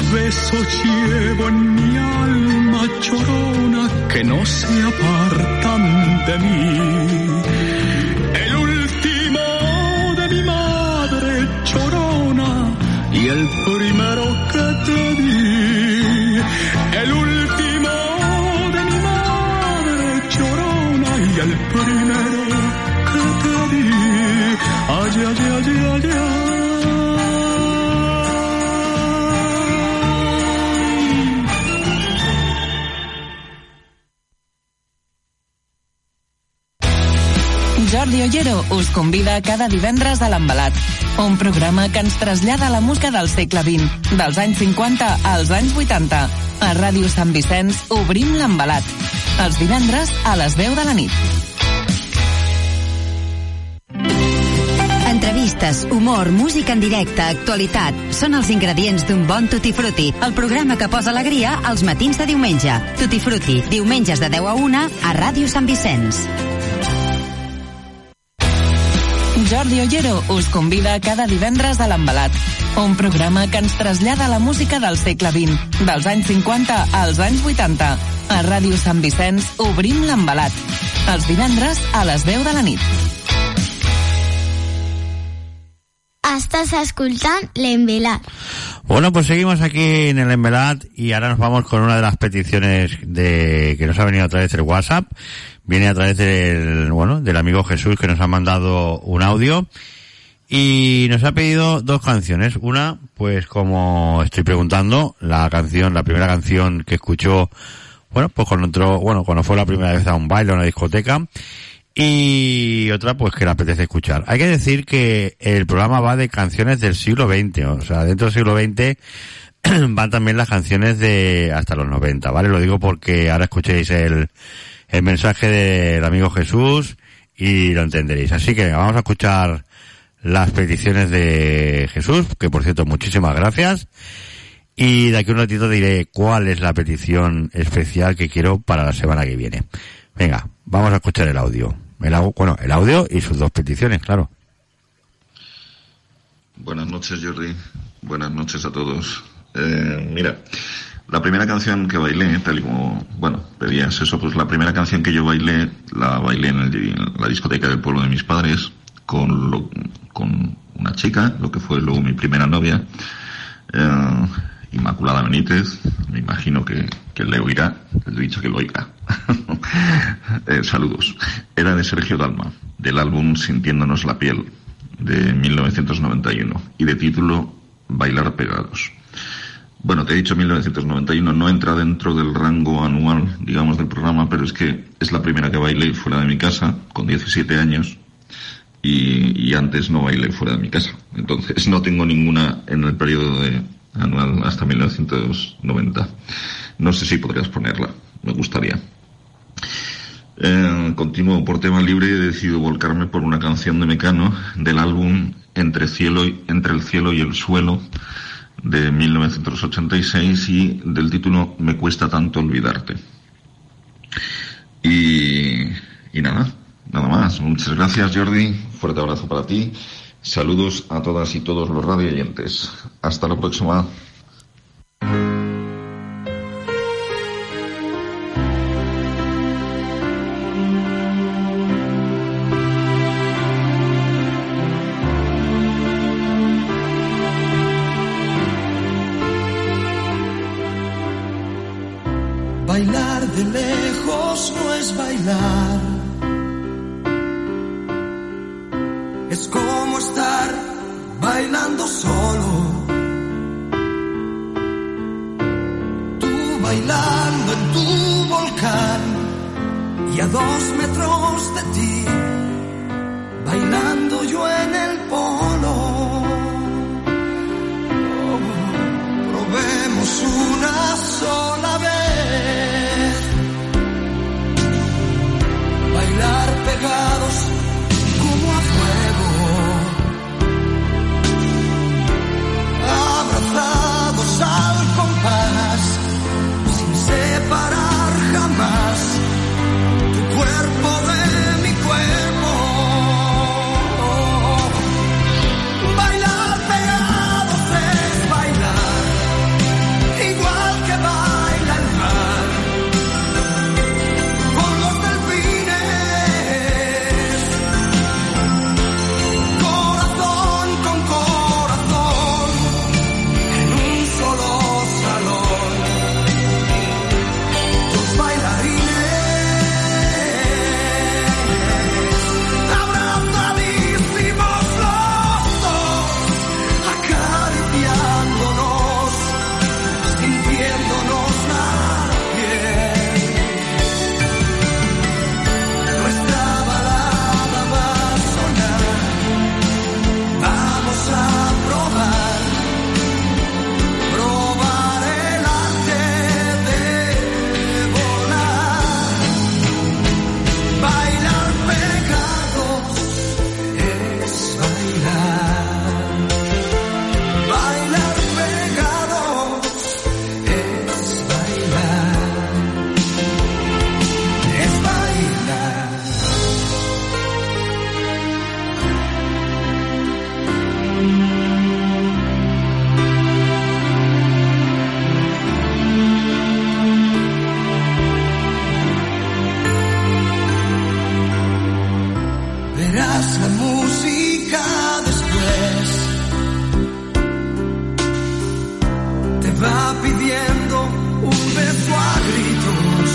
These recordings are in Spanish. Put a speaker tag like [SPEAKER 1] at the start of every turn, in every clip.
[SPEAKER 1] besos llevo en mi alma llorona que no se apartan de mí. El último de mi madre llorona y el primero que te di. El último de mi madre llorona y el primero que te di. Ay, ay, ay, ay, ay.
[SPEAKER 2] Jordi Ollero us convida cada divendres a l'Embalat, un programa que ens trasllada a la música del segle XX, dels anys 50 als anys 80. A Ràdio Sant Vicenç obrim l'Embalat, els divendres a les 10 de la nit.
[SPEAKER 3] Entrevistes, humor, música en directe, actualitat, són els ingredients d'un bon Tutti Frutti, el programa que posa alegria als matins de diumenge. Tutti Frutti, diumenges de 10 a 1 a Ràdio Sant Vicenç.
[SPEAKER 2] Jordi Ollero us convida cada divendres a l'Embalat, un programa que ens trasllada a la música del segle XX, dels anys 50 als anys 80. A Ràdio Sant Vicenç obrim l'Embalat, els divendres a les 10 de la nit.
[SPEAKER 4] Estás escuchando l'Embalat.
[SPEAKER 5] Bueno, pues seguimos aquí en el Embalat y ahora nos vamos con una de las peticiones que nos ha venido a través del WhatsApp. Viene a través del amigo Jesús, que nos ha mandado un audio y nos ha pedido dos canciones. Una, pues como estoy preguntando, la primera canción que escuchó, pues cuando fue la primera vez a un baile o a una discoteca. Y otra, pues que le apetece escuchar. Hay que decir que el programa va de canciones del siglo XX, o sea, dentro del siglo XX van también las canciones de hasta los 90, ¿vale? Lo digo porque ahora escuchéis el mensaje del amigo Jesús y lo entenderéis. Así que vamos a escuchar las peticiones de Jesús, que por cierto, muchísimas gracias. Y de aquí un ratito diré cuál es la petición especial que quiero para la semana que viene. Venga, vamos a escuchar el audio. El audio y sus dos peticiones, claro.
[SPEAKER 6] Buenas noches, Jordi. Buenas noches a todos. Mira, la primera canción que bailé, tal y como, pedías eso, pues la primera canción que yo bailé, la bailé en la discoteca del pueblo de mis padres, con una chica, lo que fue luego mi primera novia, Inmaculada Benítez. Me imagino que le oirá, le he dicho que lo oirá. Saludos. Era de Sergio Dalma, del álbum Sintiéndonos la piel, de 1991, y de título Bailar pegados. Bueno, te he dicho 1991, no entra dentro del rango anual, digamos, del programa, pero es que es la primera que bailé fuera de mi casa, con 17 años, y antes no bailé fuera de mi casa. Entonces no tengo ninguna en el periodo anual hasta 1990. No sé si podrías ponerla, me gustaría. Continúo por tema libre y he decidido volcarme por una canción de Mecano del álbum Entre el cielo y el suelo, de 1986, y del título Me cuesta tanto olvidarte. Y nada más. Muchas gracias, Jordi. Fuerte abrazo para ti. Saludos a todas y todos los radioyentes. Hasta la próxima.
[SPEAKER 7] Bailar de lejos no es bailar. Es como estar bailando solo. Tú bailando en tu volcán y a 2 metros de ti, bailando yo en el polo. Probemos una sola vez bailar pegados como a fuego, abrazados al compás, sin separar jamás tu cuerpo de mi cuerpo. Bailar pegados es bailar está pidiendo un beso a gritos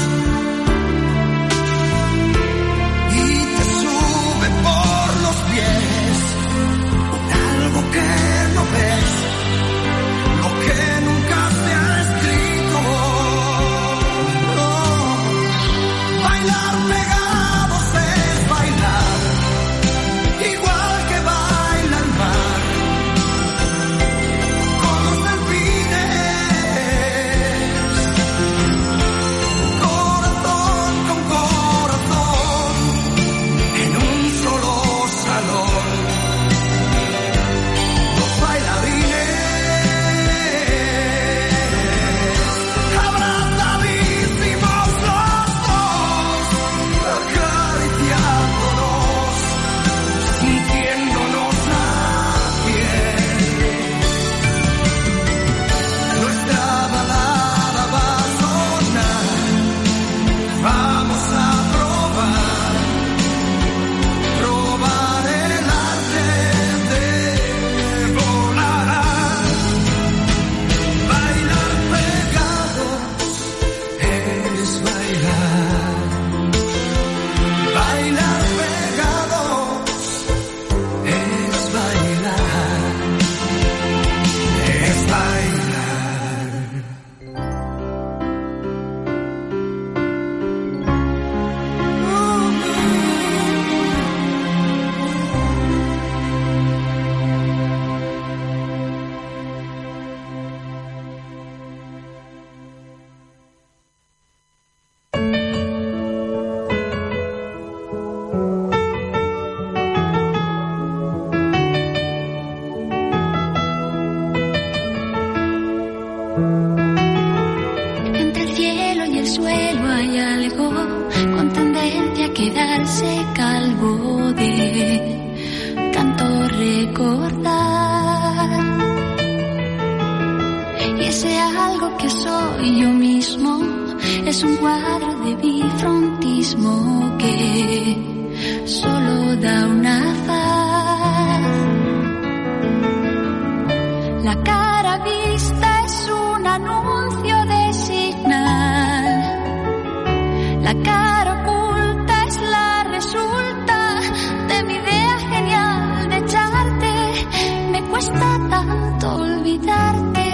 [SPEAKER 7] y te sube por los pies algo que no ves, lo que nunca se ha escrito. No. Bailar pegados es bailar igual que baila el mar, con los delfines, corazón con corazón, en un solo salón. Los bailarines abrazadísimos los dos, acariciándonos, sintiéndonos la piel. Nuestra balada va a sonar, vamos a probar el arte de volar. Bailar pegados es bailar. Bailar pegados es bailar. Es bailar.
[SPEAKER 8] Entre el cielo y el suelo hay algo con tendencia a quedarse calvo de tanto recordar. Y ese algo que soy yo mismo es un cuadro de bifrontismo que solo da una faz. La cara vista es un anuncio de señal. La cara oculta es la resulta de mi idea genial de echarte. Me cuesta tanto olvidarte.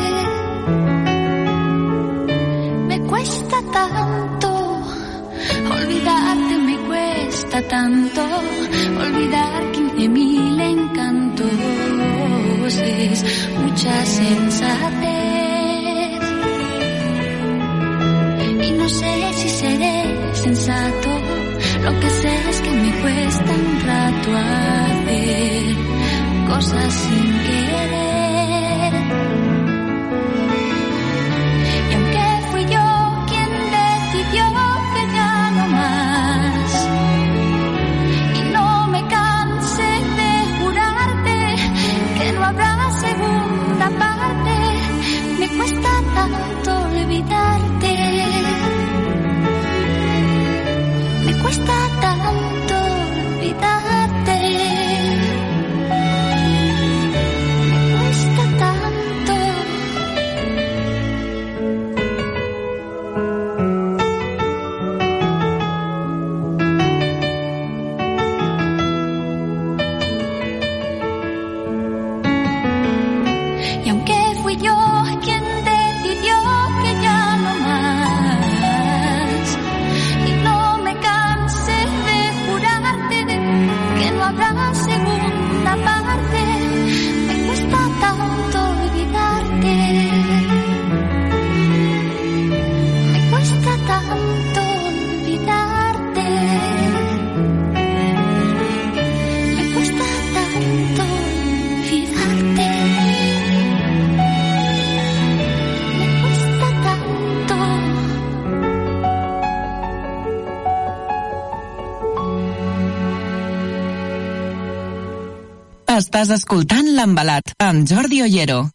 [SPEAKER 8] Me cuesta tanto olvidarte. Me cuesta tanto olvidar 15.000 encantos. Es mucha sensatez y no sé si seré sensato. Lo que sé es que me cuesta un rato hacer cosas sin querer. Y aunque fui yo quien decidió que ya no más, y no me cansé de jurarte que no habrá segunda parte, me cuesta tanto olvidarte. Me cuesta tanto olvidarte. Me cuesta tanto. Y aunque fui yo quien decidió que ya no más, y no me cansé de jurarte que no habrá segunda parte, me cuesta tanto olvidarte. Me cuesta tanto olvidarte. Me cuesta tanto olvidarte. Me cuesta tanto.
[SPEAKER 2] Estàs escoltant l'Embalat amb Jordi Ollero.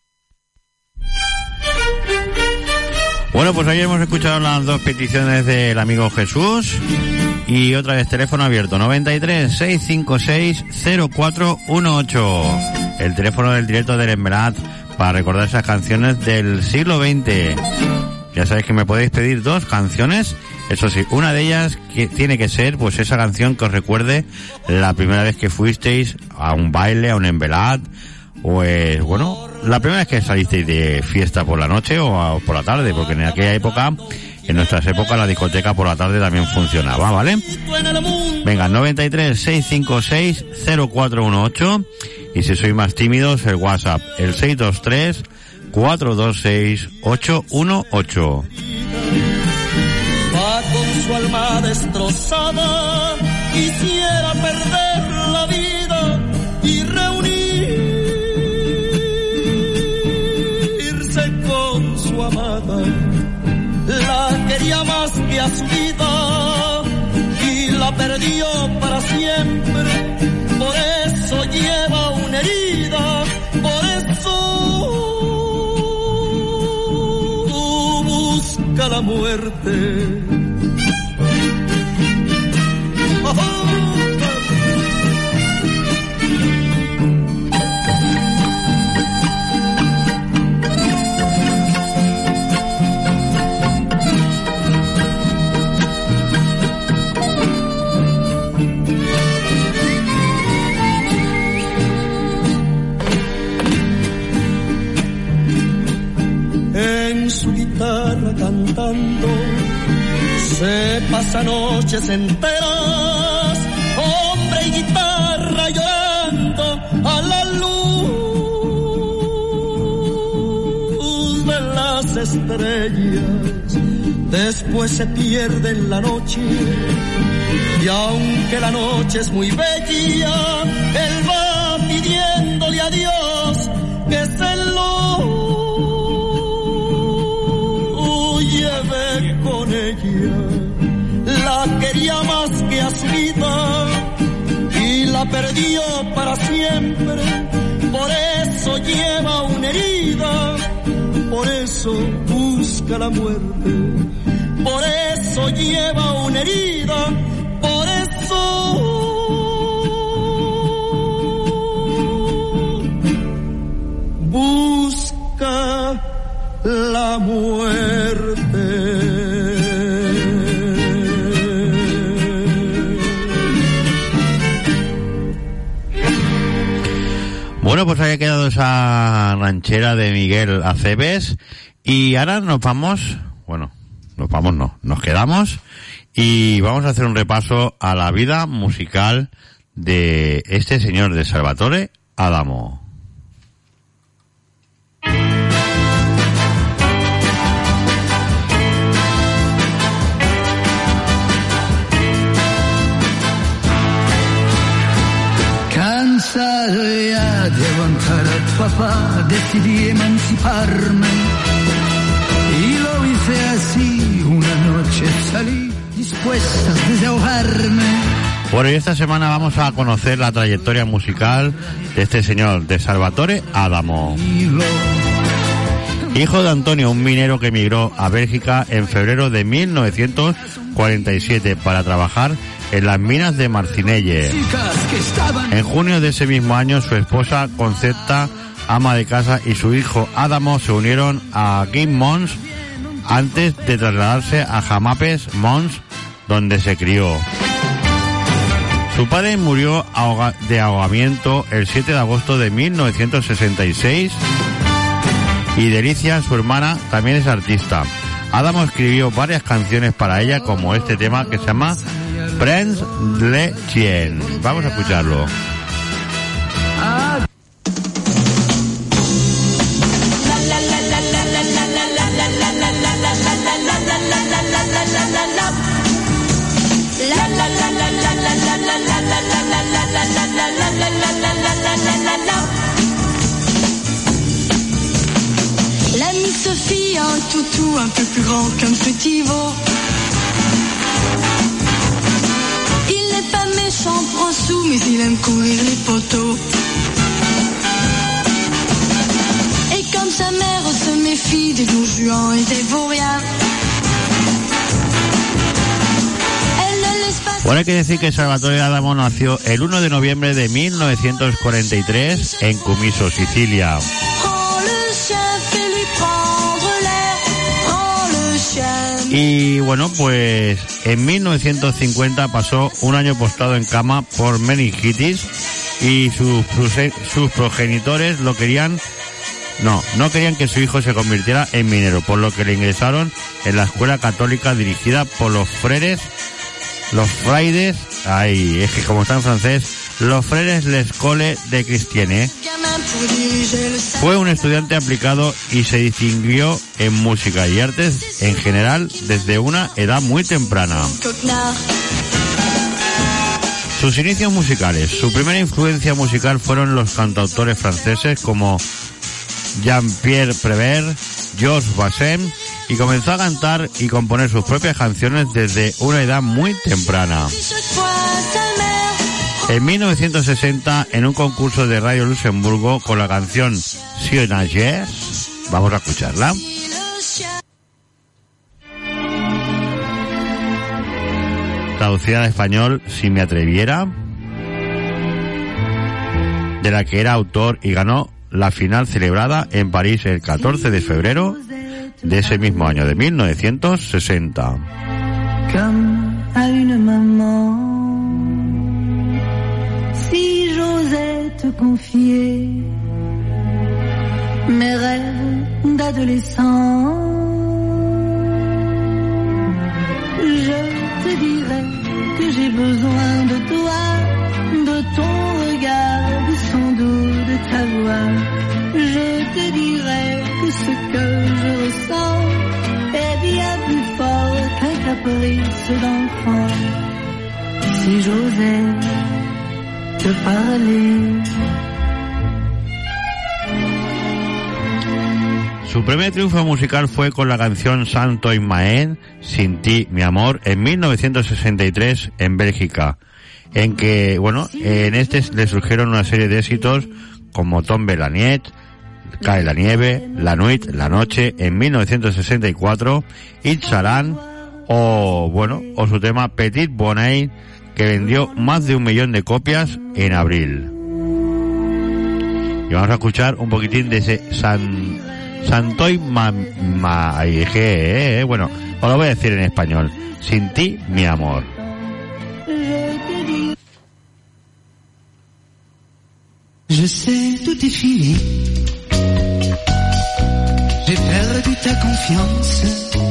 [SPEAKER 5] Bueno, pues hoy hemos escuchado las dos peticiones del amigo Jesús y otra vez teléfono abierto 93 656 0418, el teléfono del directo del Embalat para recordar esas canciones del siglo XX. Ya sabéis que me podéis pedir 2 canciones. Eso sí, una de ellas que tiene que ser pues esa canción que os recuerde la primera vez que fuisteis a un baile, a un envelat, o la primera vez que salisteis de fiesta por la noche o por la tarde, porque en aquella época, en nuestras épocas, la discoteca por la tarde también funcionaba, ¿vale? Venga, 93 656 0418, y si sois más tímidos, el WhatsApp, el 623 426 818.
[SPEAKER 7] Va con su alma destrozada, quisiera perder la vida y reunirse con su amada. La quería más que a su vida y la perdió para siempre. Por eso lleva una herida, por eso busca la muerte. En su guitarra cantando se pasa noches enteras, hombre y guitarra llorando a la luz de las estrellas. Después se pierde en la noche y aunque la noche es muy bella, él va pidiéndole a Dios que se lo lleve con ella. La quería más que a su vida y la perdió para siempre. Por eso lleva una herida, por eso busca la muerte. Por eso lleva una herida, por eso busca la muerte.
[SPEAKER 5] Bueno, pues ahí ha quedado esa ranchera de Miguel Aceves y ahora nos quedamos y vamos a hacer un repaso a la vida musical de este señor, de Salvatore Adamo.
[SPEAKER 1] Cansado ya de aguantar a papá, decidí emanciparme y lo hice así. Una noche salí dispuesta a desahogarme.
[SPEAKER 5] Bueno, y esta semana vamos a conocer la trayectoria musical de este señor, de Salvatore Adamo. Hijo de Antonio, un minero que emigró a Bélgica en febrero de 1947 para trabajar en las minas de Marcinelle. En junio de ese mismo año, su esposa Concepta, ama de casa, y su hijo Adamo se unieron a Kim Mons antes de trasladarse a Jamapes Mons, donde se crió. Su padre murió de ahogamiento el 7 de agosto de 1966 y Delicia, su hermana, también es artista. Adamo escribió varias canciones para ella, como este tema que se llama Prince Le Chien. Vamos a escucharlo.
[SPEAKER 9] L'amie Sophie a un toutou un peu plus grand qu'un petit veau. Il n'est pas méchant, prend sous, mais il aime courir les poteaux. Et comme sa mère se méfie des Don Juan et des Vauriens, elle ne laisse pas...
[SPEAKER 5] Bueno, hay que decir que Salvatore Adamo nació el 1 de noviembre de 1943 en Cumiso, Sicilia. Y bueno, pues en 1950 pasó un año postrado en cama por meningitis y sus progenitores no querían que su hijo se convirtiera en minero, por lo que le ingresaron en la escuela católica dirigida por los fraides, es que como está en francés, los frères l'École des Cristianes. Fue un estudiante aplicado y se distinguió en música y artes en general desde una edad muy temprana. Sus inicios musicales. Su primera influencia musical fueron los cantautores franceses como Jean-Pierre Prévert, Georges Bassem, y comenzó a cantar y componer sus propias canciones desde una edad muy temprana. En 1960, en un concurso de Radio Luxemburgo con la canción Si on nageait, vamos a escucharla. Traducida al español, Si me atreviera, de la que era autor y ganó la final celebrada en París el 14 de febrero de ese mismo año, de 1960.
[SPEAKER 9] Comme à une maman, si j'osais te confier mes rêves d'adolescent, je te dirais que j'ai besoin de toi, de ton regard, de son doux, de ta voix. Je te dirais que ce que je ressens est bien plus fort qu'un caprice d'enfant. Si j'osais te parler.
[SPEAKER 5] Su primer triunfo musical fue con la canción Santo Immaen, Sin ti, mi amor, en 1963 en Bélgica, en que, en este le surgieron una serie de éxitos como Tombe la Nuit, Cae la nieve, La Nuit, La noche, en 1964, Itzalan, o su tema Petit Bonheur, que vendió más de 1 millón de copias en abril. Y vamos a escuchar un poquitín de ese Santoy os lo voy a decir en español. Sin ti, mi amor.
[SPEAKER 10] Je sais, tout est fini. J'ai perdu ta confiance.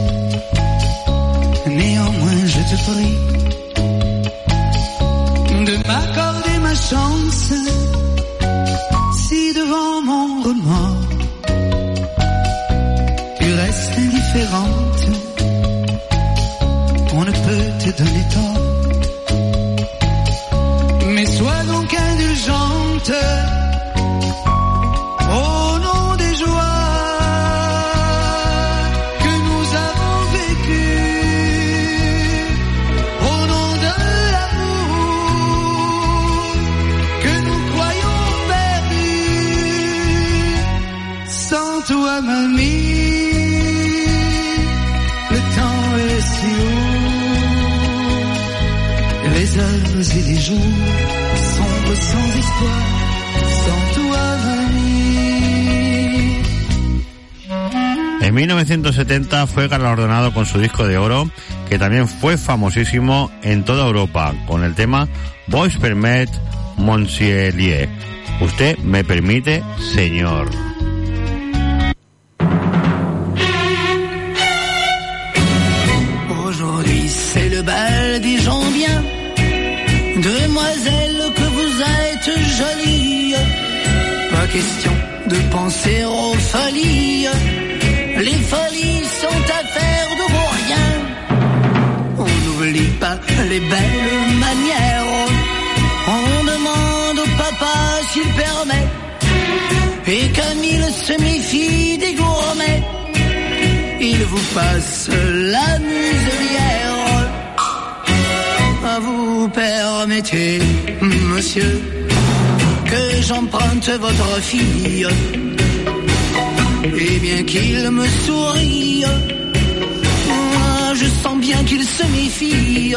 [SPEAKER 10] Néanmoins, je te prie de m'accorder ma chance. Si devant mon remords tu restes indifférente, on ne peut te donner tort. Mais sois donc indulgente au nom des joies que nous avons vécues, au nom de l'amour que nous croyons perdu. Sans toi, mamie, le temps est si haut, les heures et les jours sombres sans histoire, sans toi, mamie.
[SPEAKER 5] En 1970 fue galardonado con su disco de oro, que también fue famosísimo en toda Europa, con el tema Vous permet, monsieur lieu. Usted me permite, señor.
[SPEAKER 10] Aujourd'hui c'est le bal des gens bien. Demoiselle, que vous êtes jolie. Pas question de penser aux folies. Les folies sont affaires de vos rien. On n'oublie pas les belles manières. On demande au papa s'il permet. Et comme il se méfie des gourmets, il vous passe la muselière. Vous permettez, monsieur, que j'emprunte votre fille. Et bien qu'il me sourie, moi je sens bien qu'il se méfie.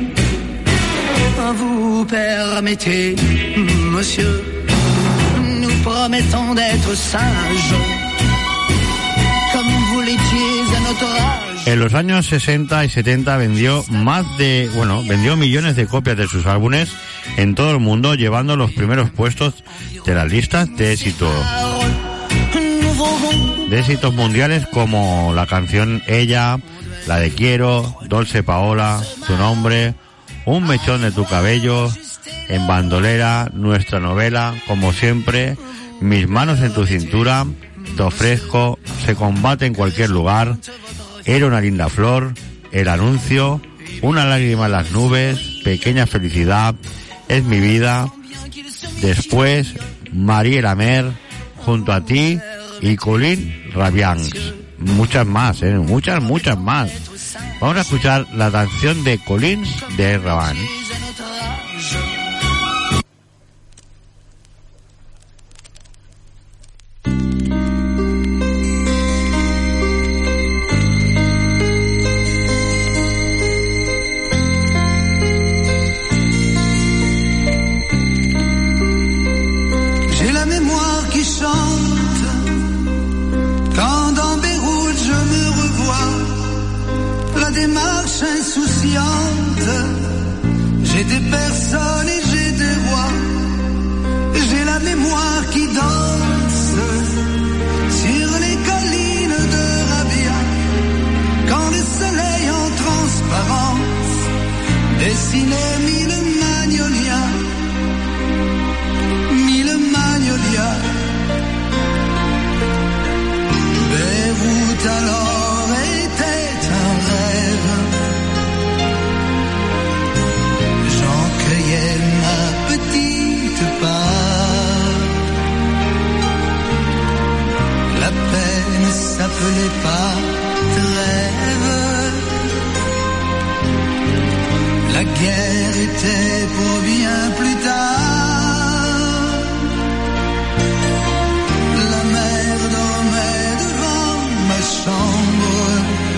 [SPEAKER 10] Vous permettez, monsieur, nous promettons d'être sages, comme vous l'étiez à notre âge.
[SPEAKER 5] En los años 60 y 70 vendió millones de copias de sus álbumes en todo el mundo, llevando los primeros puestos de las listas de éxitos mundiales, como la canción Ella, la de Quiero, Dolce Paola, Tu Nombre, Un mechón de tu cabello, En bandolera, Nuestra novela, Como siempre, Mis manos en tu cintura, Te ofrezco, Se combate en cualquier lugar, Era una linda flor, El anuncio, Una lágrima en las nubes, Pequeña felicidad, Es mi vida, Después, Marie la Mer, Junto a ti y Colin Rabians. Muchas más, muchas más. Vamos a escuchar la canción de Collins de Rabians.
[SPEAKER 10] J'ai des personnes et j'ai des voix. J'ai la mémoire qui danse sur les collines de Rabia. Quand le soleil en transparence dessinait mille magnolias. Beyrouth alors était un rêve. Cueillais ma petite part. La paix ne s'appelait pas trêve. La guerre était pour bien plus tard. La mer dormait devant ma chambre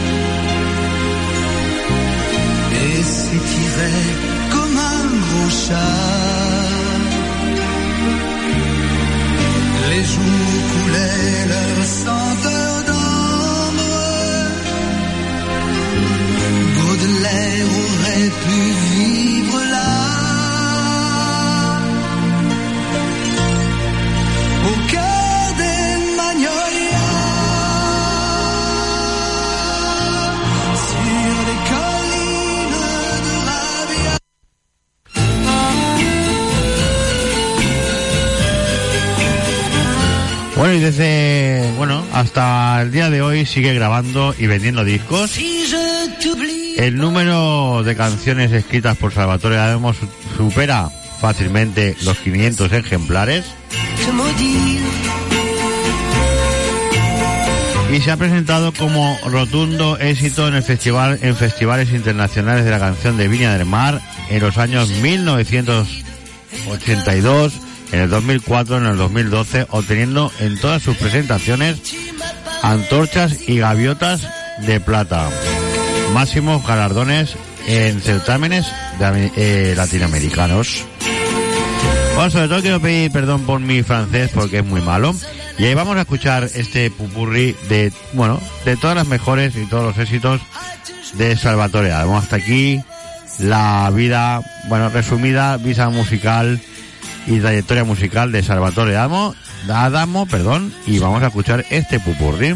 [SPEAKER 10] et s'étirait comme un gros chat. Les jours coulaient leur senteur d'ambre. Baudelaire aurait pu vivre là. Au cœur des magnolias, sur les collines de Rabia.
[SPEAKER 5] Bueno, y hasta el día de hoy sigue grabando y vendiendo discos. El número de canciones escritas por Salvatore Adamo supera fácilmente los 500 ejemplares. Y se ha presentado como rotundo éxito en festivales internacionales de la canción de Viña del Mar en los años 1982, en el 2004, en el 2012, obteniendo en todas sus presentaciones antorchas y gaviotas de plata, máximos galardones en certámenes latinoamericanos. Bueno, sobre todo quiero pedir perdón por mi francés porque es muy malo. Y ahí vamos a escuchar este pupurri de todas las mejores y todos los éxitos de Salvatore Adamo. Hasta aquí la vida, resumida, vida musical y trayectoria musical de Salvatore Adamo, y vamos a escuchar este pupurri.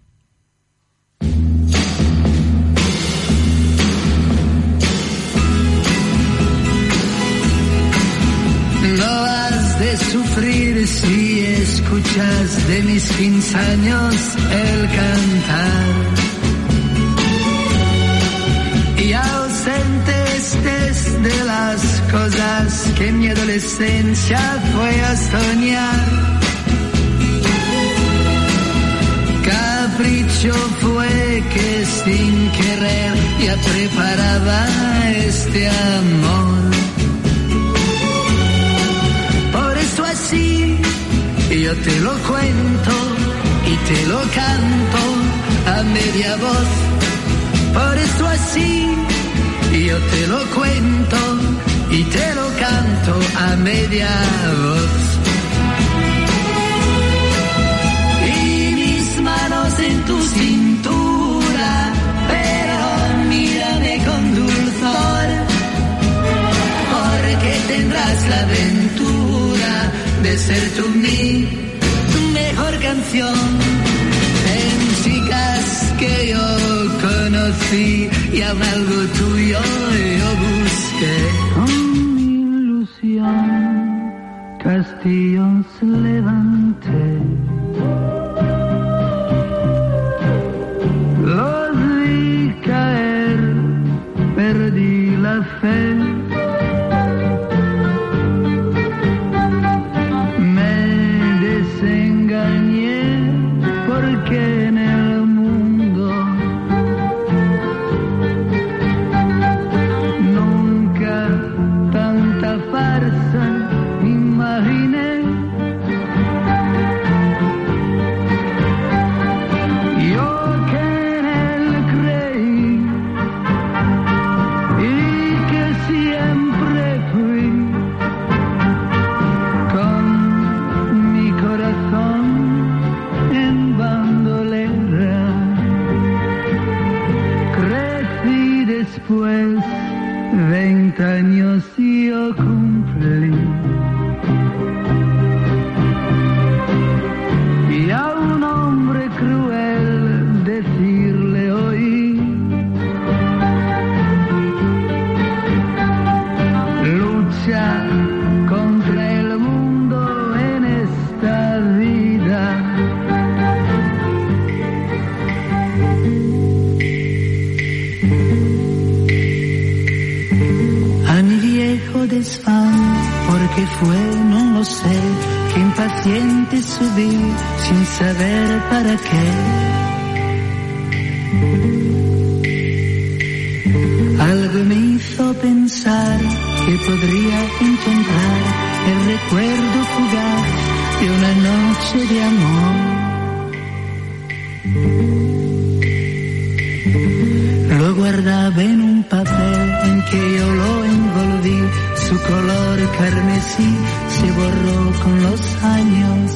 [SPEAKER 10] No has de sufrir si escuchas de mis 15 años el cantar. Y ausente estés de las cosas que mi adolescencia fue a soñar. Capricho fue que sin querer ya preparaba este amor. Por eso así yo te lo cuento y te lo canto a media voz. Por eso así yo te lo cuento y te lo canto a media voz. Y mis manos en tu cintura, conocí y aún algo tuyo yo busqué. Con mi ilusión castillos levanté, los vi caer, perdí la fe. Porque en el mundo nunca tanta farsa imaginé. Yo que en él creí y que siempre fui con mi corazón en bandolera. Crecí después, 20 años yo cumplí, y a un hombre cruel decirle oí: lucha contra el mundo en esta vida. A mi viejo desván, porque fue, no lo sé, que impaciente subí sin saber para qué. Algo me hizo pensar que podría encontrar el recuerdo fugaz de una noche de amor. Lo guardaba en un papel en que yo lo envolví, su color carmesí se borró con los años.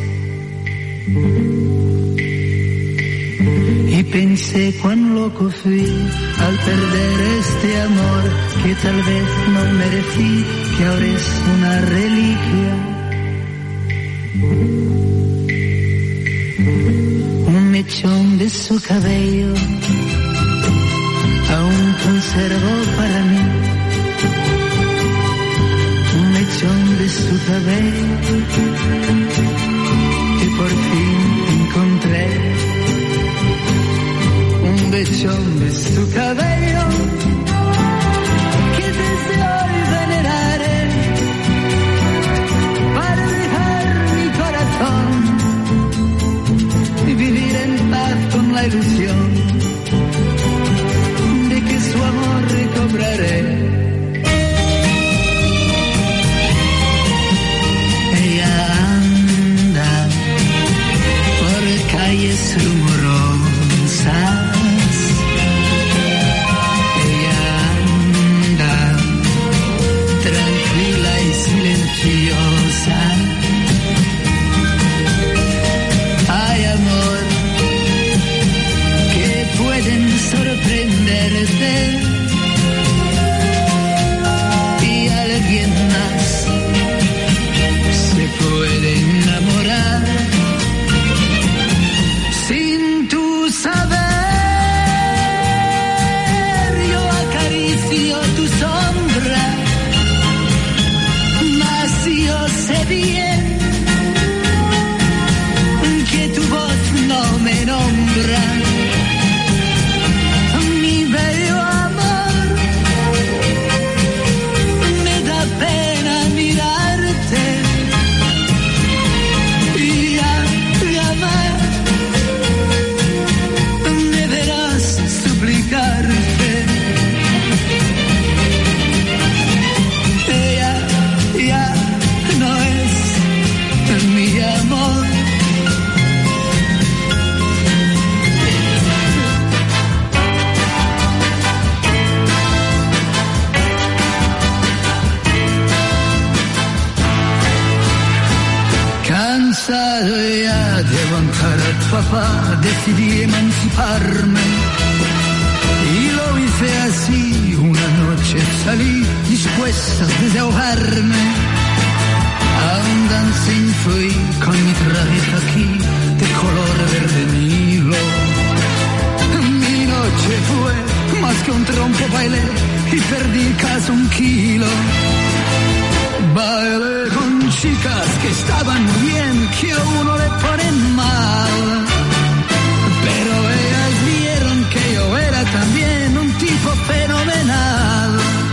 [SPEAKER 10] Y pensé cuán loco fui al perder este amor que tal vez no merecí, que ahora es una reliquia. Un mechón de su cabello aún conservo para mí, un mechón de su cabello que por fin encontré, un mechón de su cabello que desde hoy veneraré para dejar mi corazón y vivir en paz con la ilusión su amor recobraré. Ella anda por calles rumorosas, ella anda tranquila y silenciosa. Hay amor que pueden sorprenderte y alguien más se puede enamorar sin tu saber. Yo acaricio tu sombra, mas yo sé bien que tu voz no me nombra. Cansado ya de aguantar a tu papá, decidí emanciparme y lo hice así. Una noche salí dispuesta a desahogarme. A un dancing fui con mi traje aquí de color verde Nilo. Mi noche fue
[SPEAKER 9] perdí casi 1 kilo. Bailé con chicas que estaban bien, que a uno le ponen mal. Pero ellas vieron que yo era también un tipo fenomenal.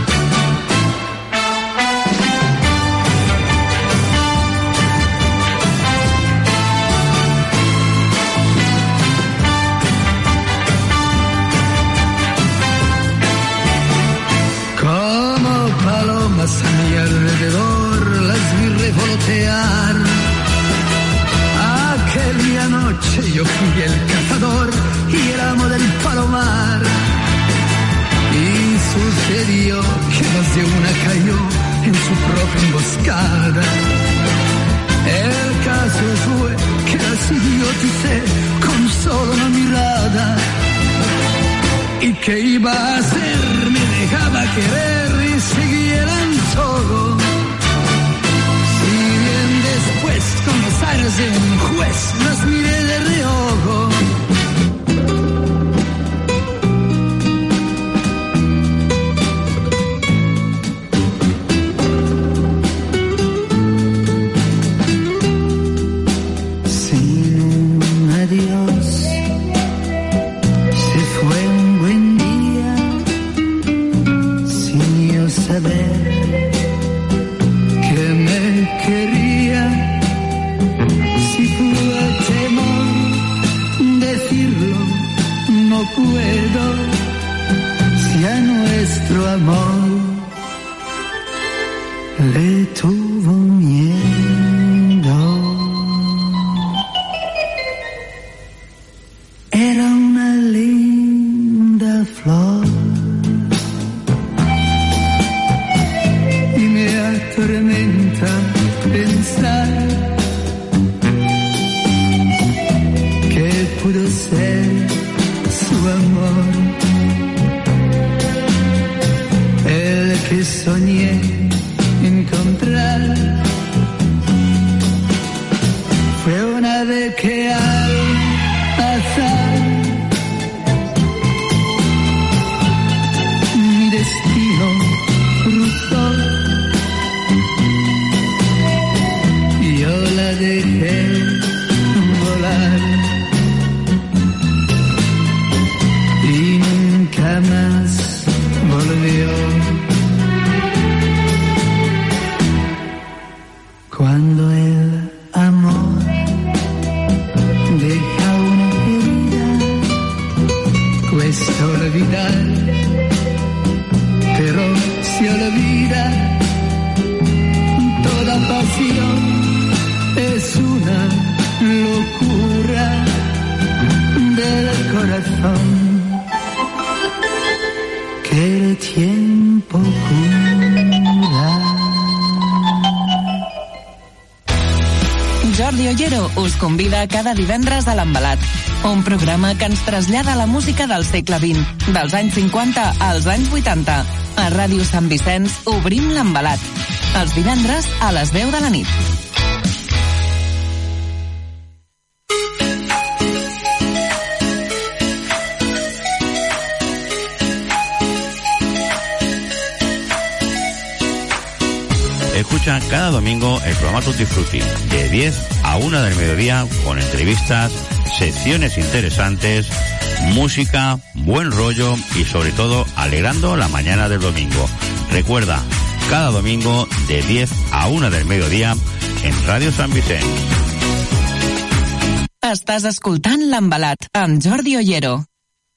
[SPEAKER 9] Como palomas a mi alrededor las vi revolotear. Aquella noche yo fui el cazador y el amo del palomar. Y sucedió que más de una cayó en su propia emboscada. El caso fue que las idioticé con solo una mirada. ¿Y qué iba a hacer? Me dejaba querer y seguía el antojo. Si bien después con los aires de un juez las miré de reojo. Sin un adiós se fue un buen día, sin yo saber que me quería. Si fue temor decirlo, no puedo. Si a nuestro amor le tuvo miedo. Era una linda flor y me atormenta pensar que pudo ser su amor, el que soñé encontrar. Fue una vez que al azar mi destino cruzó y yo la dejé volar y nunca más volvió. Cuando el amor deja una herida, cuesta olvidar, pero se olvida. Toda pasión es una locura del corazón que el tiempo cura.
[SPEAKER 2] Jordi Ollero us convida cada divendres a l'Embalat, un programa que ens trasllada la música del segle XX, dels anys 50 als anys 80. A Ràdio Sant Vicenç obrim l'Embalat, els divendres a les 10 de la nit.
[SPEAKER 5] Escucha cada domingo el programa Tutti Frutti, de 10 a 1 del mediodía, con entrevistas, secciones interesantes, música, buen rollo y sobre todo alegrando la mañana del domingo. Recuerda, cada domingo de 10 a 1 del mediodía en Radio Sant Vicenç.
[SPEAKER 2] Estàs escoltant l'Embalat amb Jordi Ollero.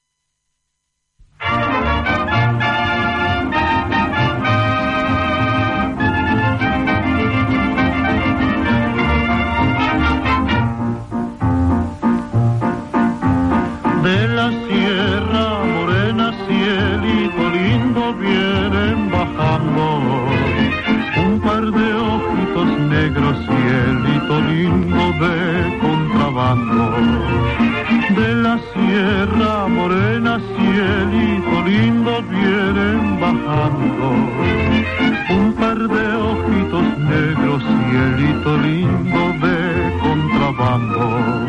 [SPEAKER 11] De la Sierra Morena, cielito lindo, vienen bajando un par de ojitos negros, cielito lindo de contrabando. De la Sierra Morena, cielito lindo, vienen bajando un par de ojitos negros, cielito lindo de contrabando.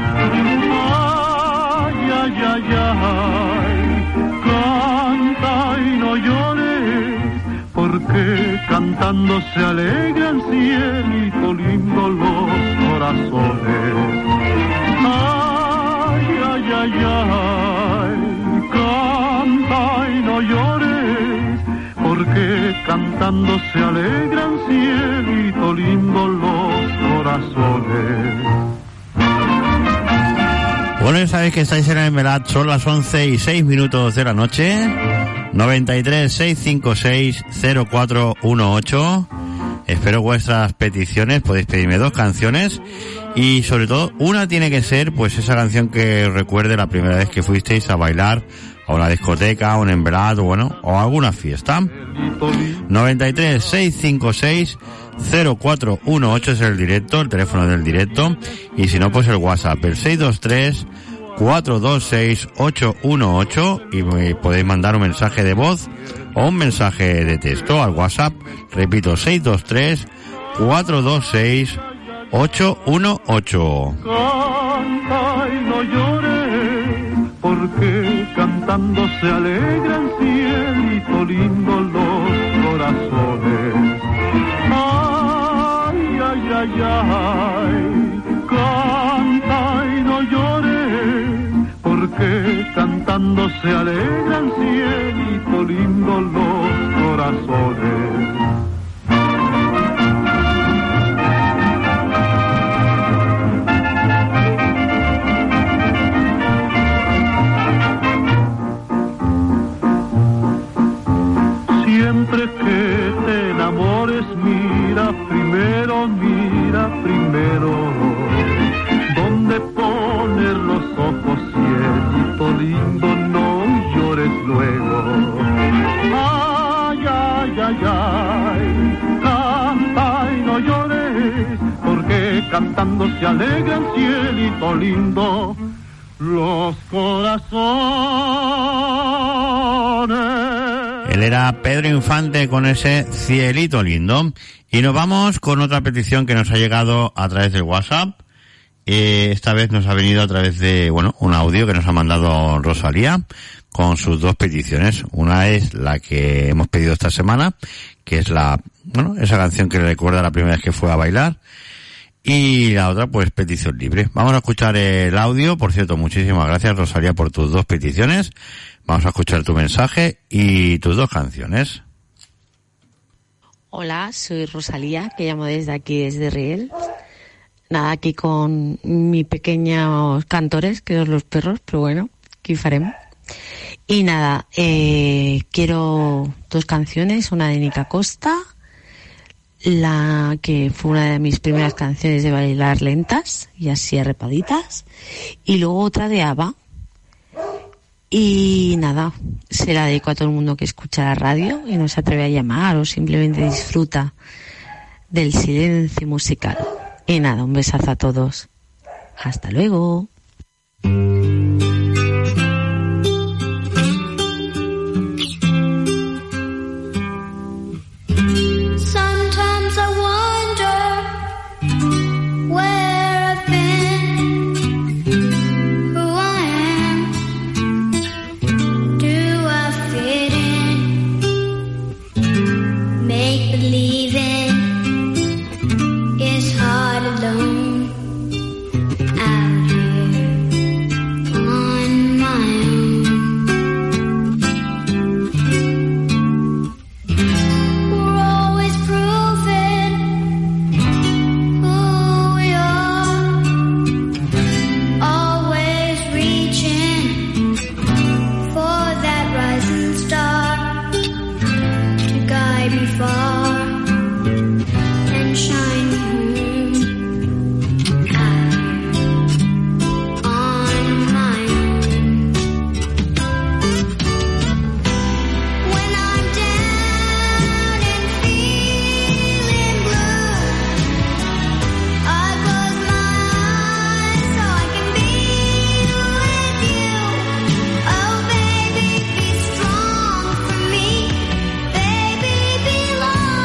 [SPEAKER 11] Ay, ay, ay, canta y no llores, porque cantando se alegran cielito lindo los corazones. Ay, ay, ay, ay, canta y no llores, porque cantando se alegran cielito lindo los corazones.
[SPEAKER 5] Bueno, ya sabéis que estáis en el Envelat, son las 11:06 de la noche. 93 656 0418. Espero vuestras peticiones, podéis pedirme 2 canciones y sobre todo una tiene que ser pues esa canción que recuerde la primera vez que fuisteis a bailar a una discoteca, a un Envelat o a alguna fiesta. 93 656 0418 es el directo, el teléfono del directo, y si no pues el WhatsApp, el 623 426 818, y me podéis mandar un mensaje de voz o un mensaje de texto al WhatsApp, repito, 623 426 818.
[SPEAKER 11] Canta y no llores, porque cantando se alegran cielito lindo los corazones. Ay, ay, ay, ay, canta y no llores, porque cantando se alegran cielito lindo los corazones. Siempre que te enamores, mira primero, donde poner los ojos, cielito lindo, no llores luego. Ay, ay, ay, ay, canta y no llores, porque cantando se alegran, cielito lindo, los corazones.
[SPEAKER 5] Él era Pedro Infante con ese cielito lindo. Y nos vamos con otra petición que nos ha llegado a través del WhatsApp. Esta vez nos ha venido a través de, un audio que nos ha mandado Rosalía con sus 2 peticiones. Una es la que hemos pedido esta semana, que es esa canción que le recuerda la primera vez que fue a bailar. Y la otra, pues, petición libre. Vamos a escuchar el audio. Por cierto, muchísimas gracias, Rosalía, por tus 2 peticiones. Vamos a escuchar tu mensaje y tus 2 canciones.
[SPEAKER 12] Hola, soy Rosalía, que llamo desde aquí, desde Riel. Nada, aquí con mis pequeños cantores, que son los perros, pero bueno, aquí faremos. Y nada, quiero 2 canciones, una de Nica Costa, la que fue una de mis primeras canciones de bailar lentas y así arrepaditas, y luego otra de ABBA. Y nada, se la dedico a todo el mundo que escucha la radio y no se atreve a llamar o simplemente disfruta del silencio musical. Y nada, un besazo a todos. Hasta luego.
[SPEAKER 8] Belong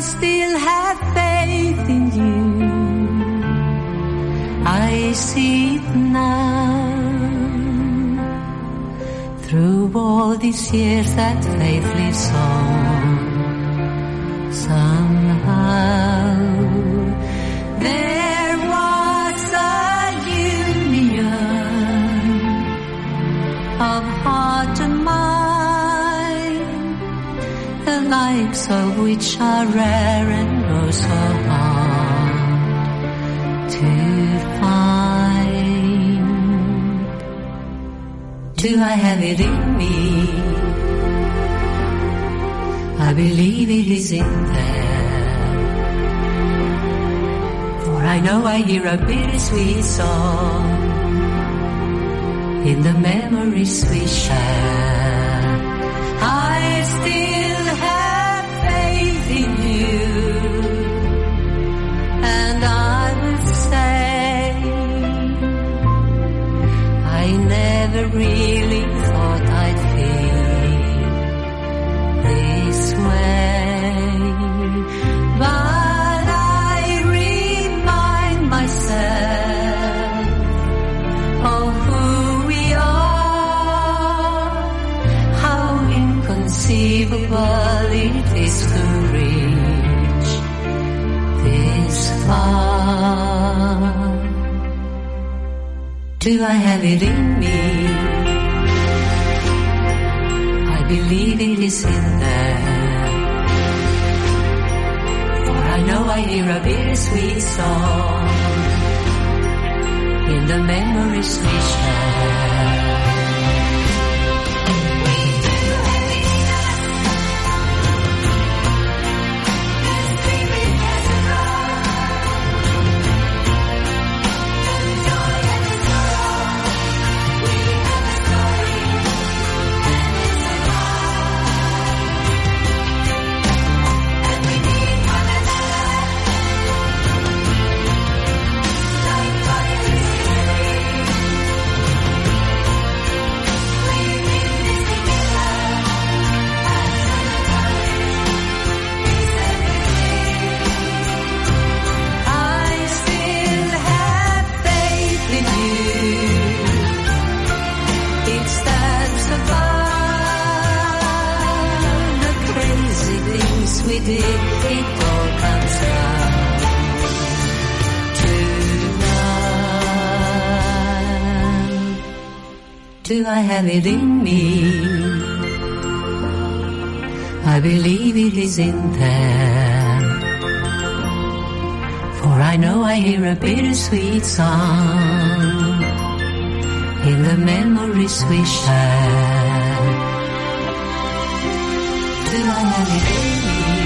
[SPEAKER 9] still have faith in you. I see it now. Through all these years that faith lives on, somehow there was a union of heart and mind, the likes of which are rare and oh so hard to find. Do I have it in me? I believe it is in there. For I know I hear a bittersweet song in the memories we share. I still have faith in you, and I will say I never really thought I'd feel this way, but I remind myself of who we are, how inconceivable it is to reach this far. Do I have it in me? I believe it is in there. For I know I hear a bittersweet song in the memories we share. We did, it all comes down to love. Do I have it in me? I believe it is in there. For I know I hear a bittersweet song in the memories we share. Do I have it in me?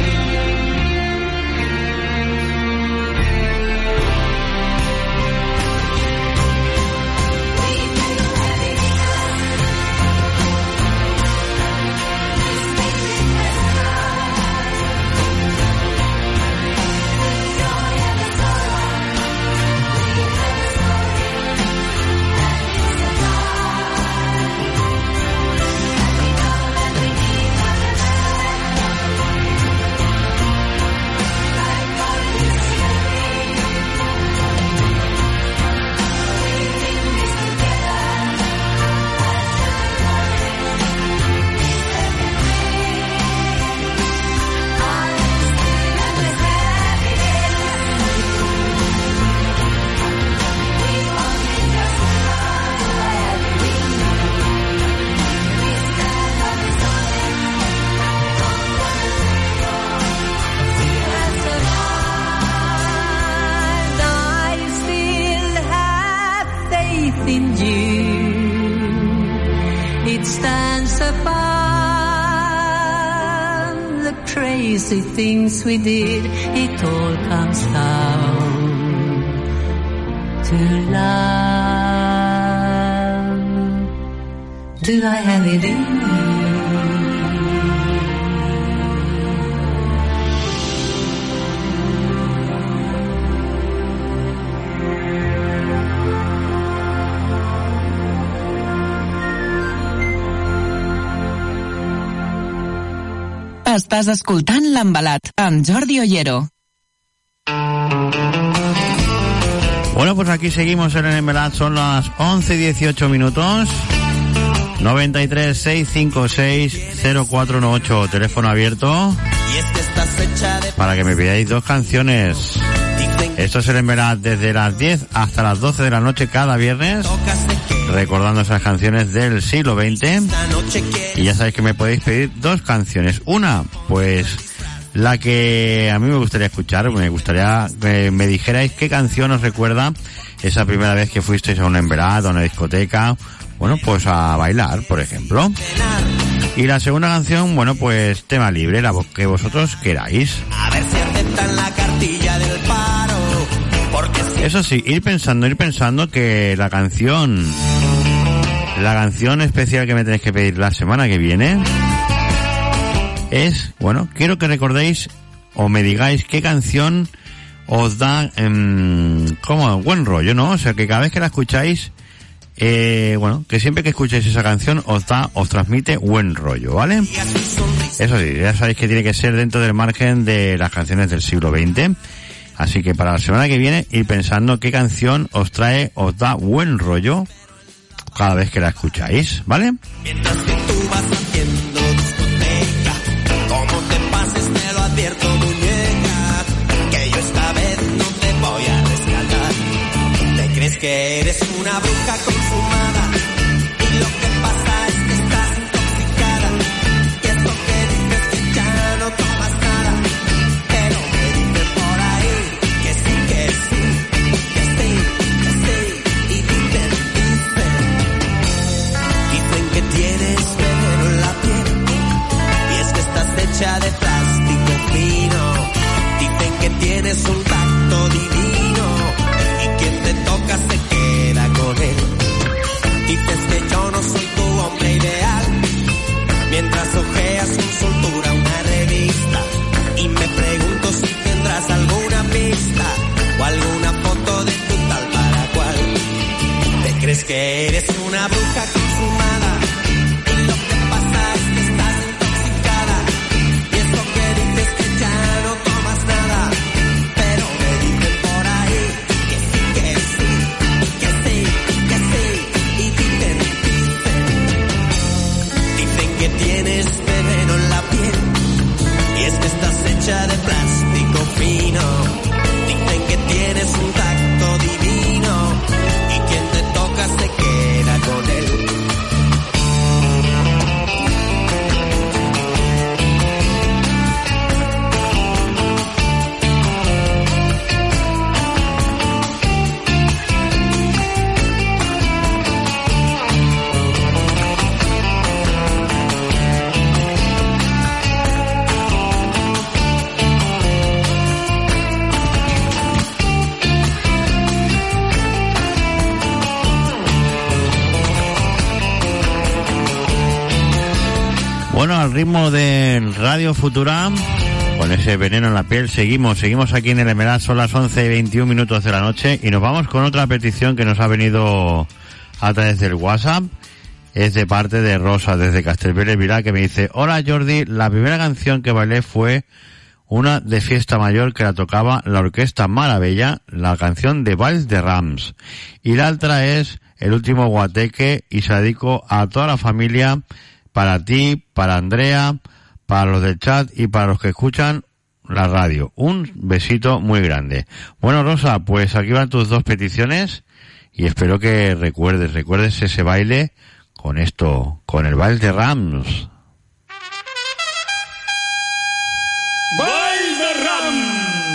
[SPEAKER 9] Crazy things we did, it all comes down to love. Do I have it in me?
[SPEAKER 2] Estàs escoltant L'Embalat, amb Jordi Ollero.
[SPEAKER 5] Bueno, pues aquí seguimos en el Embalat, son las 11:18 minutos. 93 656 0418, teléfono abierto para que me pidáis dos canciones. Esto es el Embalat desde las 10 hasta las 12 de la noche cada viernes, recordando esas canciones del siglo XX. Y ya sabéis que me podéis pedir dos canciones. Una, pues la que a mí me gustaría escuchar. Me gustaría que me dijerais qué canción os recuerda esa primera vez que fuisteis a un Embalat, a una discoteca, bueno, pues a bailar, por ejemplo. Y la segunda canción, bueno, pues tema libre, la que vosotros queráis.
[SPEAKER 7] A ver si aceptan la cartilla del paro.
[SPEAKER 5] Eso sí, ir pensando que la canción especial que me tenéis que pedir la semana que viene es, bueno, quiero que recordéis o me digáis qué canción os da como buen rollo, ¿no? O sea, que cada vez que la escucháis, bueno, que siempre que escuchéis esa canción os transmite buen rollo, ¿vale? Eso sí, ya sabéis que tiene que ser dentro del margen de las canciones del siglo XX. Así que para la semana que viene ir pensando qué canción os da buen rollo cada vez que la escucháis, ¿vale?
[SPEAKER 7] Mientras que tú vas haciendo discoteca, como te pases te lo advierto, muñeca, que yo esta vez no te voy a rescatar. Te crees que eres una bruja consumada y lo que pasa es que estás intoxicada. Y eso que dices que ya no tomas nada, pero me dicen por ahí que sí, y dicen que tienes veneno en la piel, y es que estás hecha de plástico fino. Dicen que tienes un tacto divino, y quien te toca se queda con él. Dices que yo no soy tu hombre ideal, mientras ojeas con soltura una revista, y me pregunto si tendrás alguna pista o alguna foto de tu tal para cual. Te crees que eres una bruja consumada, y lo que pasa es que estás intoxicada. Y eso que dices que ya no tomas nada, pero me dicen por ahí que sí, y dicen que tienes veneno en la piel, y es que estás hecha de plástico fino. Dicen que tienes un tacto divino, y quien te toca se queda con él.
[SPEAKER 5] Bueno, al ritmo del Radio Futura, con ese veneno en la piel, seguimos aquí en el Embalat, son las 11:21 minutos de la noche, y nos vamos con otra petición que nos ha venido a través del WhatsApp. Es de parte de Rosa, desde Castellbell Vilá, que me dice: hola Jordi, la primera canción que bailé fue una de fiesta mayor que la tocaba la Orquesta Maravilla, la canción de Vals de Rams. Y la otra es El último guateque, y se la dedico a toda la familia, para ti, para Andrea, para los del chat y para los que escuchan la radio. Un besito muy grande. Bueno, Rosa, pues aquí van tus dos peticiones, y espero que recuerdes ese baile con esto, con el Vals de Rams.
[SPEAKER 1] ¡Vals de Rams!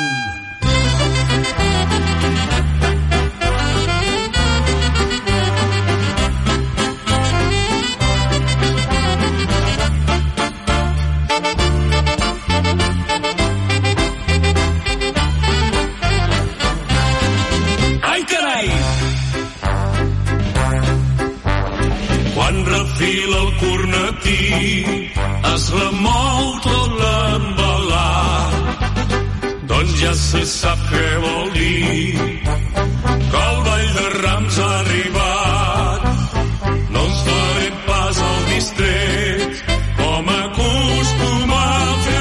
[SPEAKER 13] Quan refila el cornetí es remou tot l'embalat, doncs ja se sap què vol dir que el Vall de Rams ha arribat. No ens farem pas al distret com acostuma a fer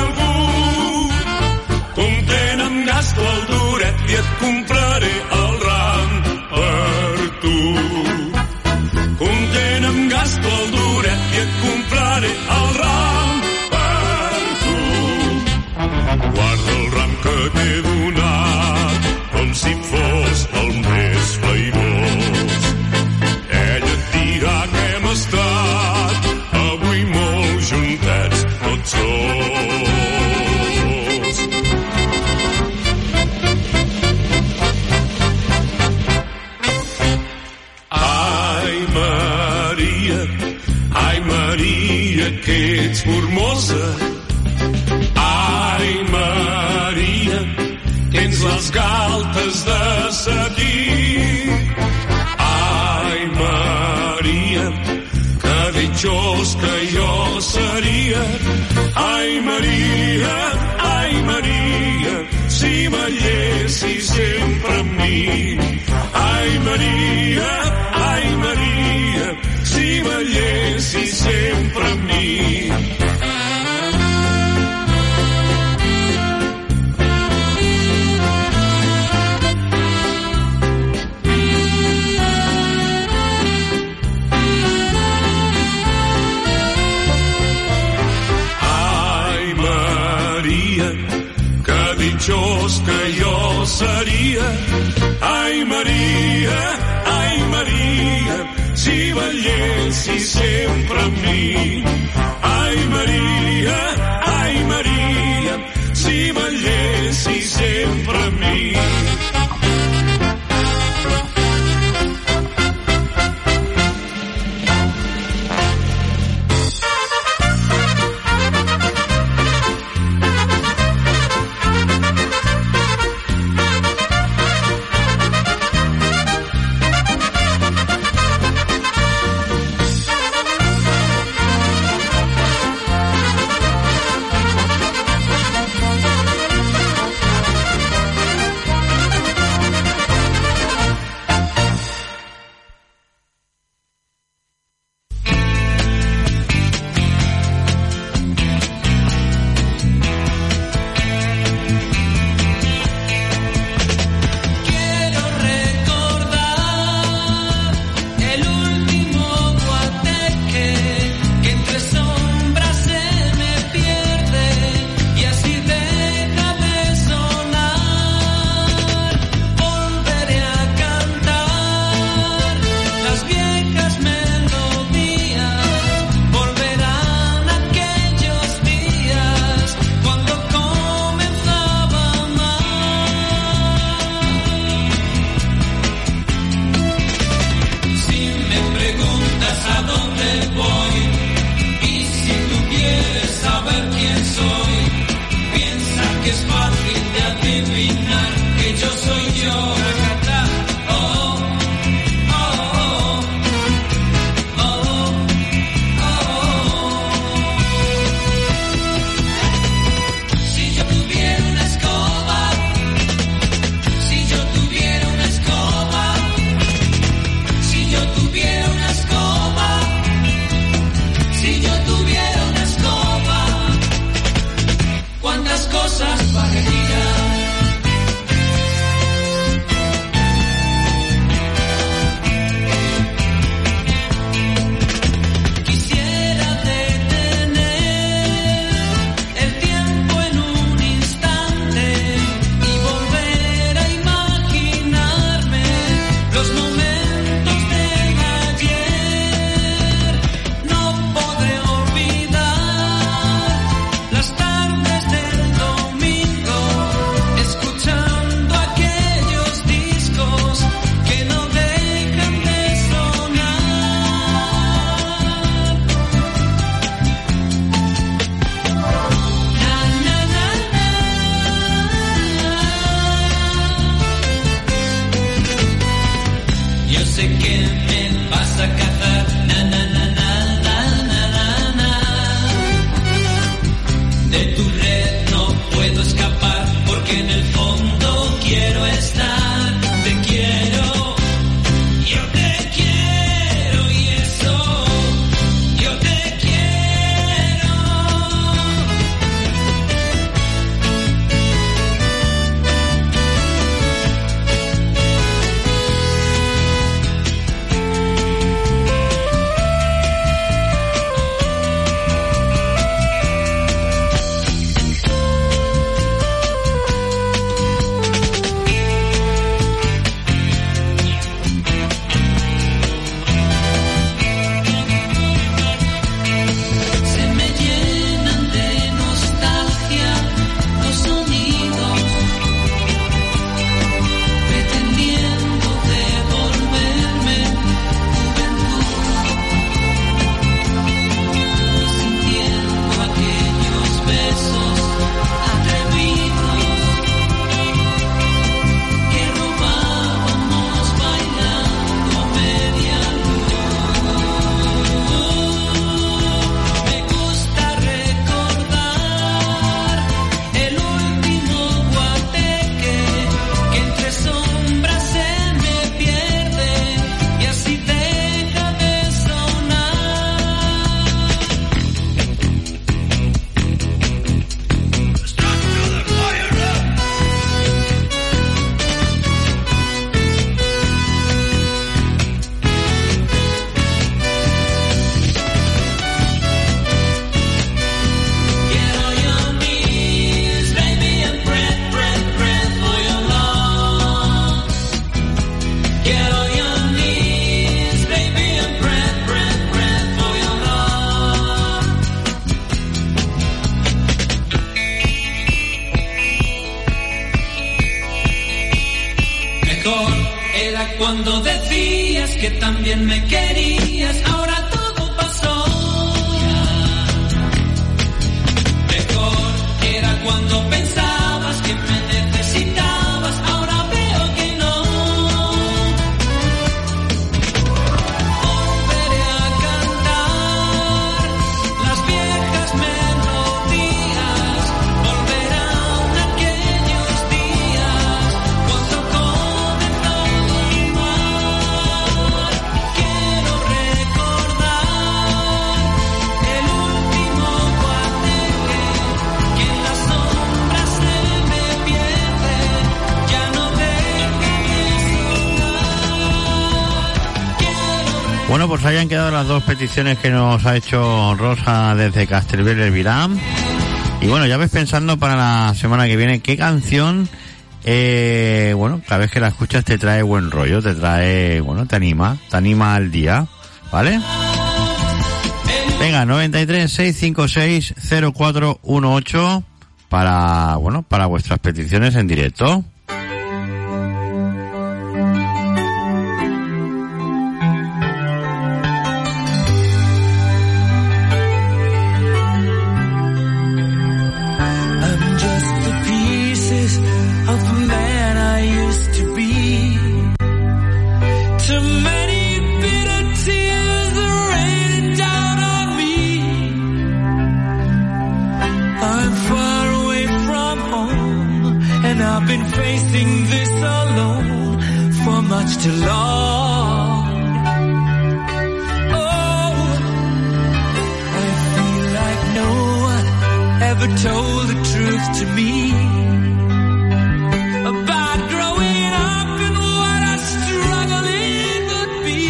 [SPEAKER 13] content em gasto el duret i et compraré el ram per tu. Guarda el ram que t'he donat com si fos el més flairós. Ella et dirà que hem estat avui molt juntets tots dos. Ai Maria, que ets formosa. Ai Maria, tens les galtes de setí. Ai Maria, que ditjós que jo seria. Ai Maria, si m'allessis sempre amb mi. Ai Maria, si m'allessis sempre amb mi. Ai Maria, que ditjós que jo seria. Ai Maria, si veiessis sempre amb mi. Ai Maria, si veiessis sempre amb mi.
[SPEAKER 14] que también me querías, ahora todo pasó. Mejor era cuando pensabas que me necesitabas, ahora veo que no. Volveré a cantar las viejas melodías, volverán aquellos días cuando comenzó igual. Quiero recordar el último guateque que en las sombras se me pierde, ya no deja de sonar.
[SPEAKER 5] Bueno, pues hayan quedado las dos peticiones que nos ha hecho Rosa desde Castelbel el Viram. Y bueno, ya ves pensando para la semana que viene qué canción, bueno, cada vez que la escuchas te trae buen rollo, te trae, bueno, te anima al día, ¿vale? Venga, 93 656 0418 para, bueno, para vuestras peticiones en directo.
[SPEAKER 14] I'm just the pieces of the man I used to be. Too many bitter tears are raining down on me. I'm far away from home, and I've been facing this alone for much too long. Oh, I feel like no one ever told the truth to me about growing up and what a struggle it would be.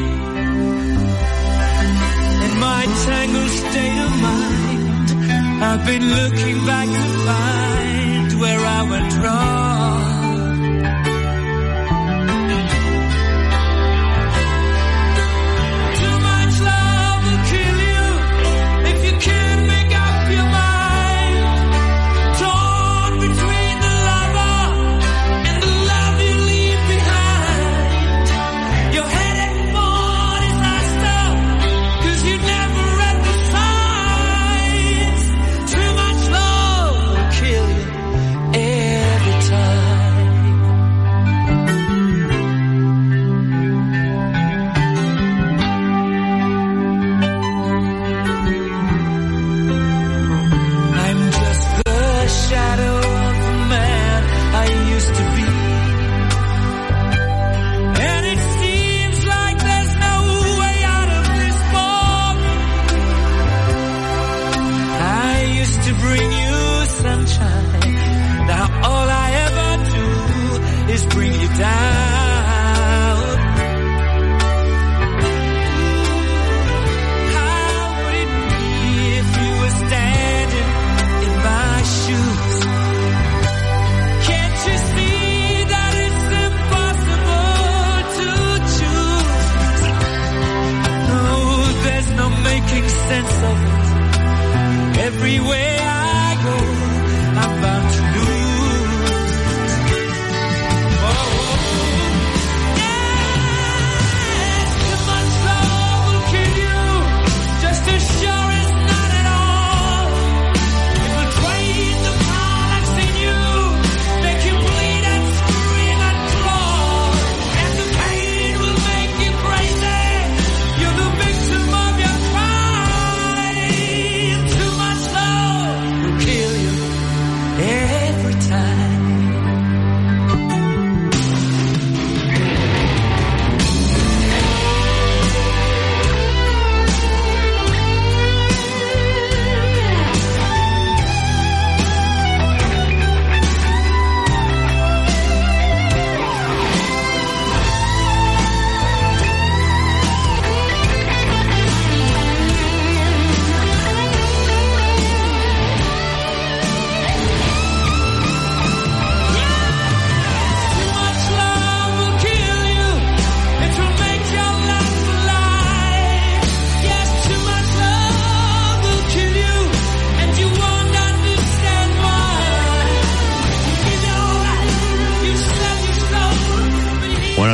[SPEAKER 14] In my tangled state of mind, I've been looking back to find where I went wrong. Too much love will kill you if you can't make up your mind. Torn between the lover and the love you leave behind. You're headed for disaster, 'cause you never read the signs. Too much love will kill you every time.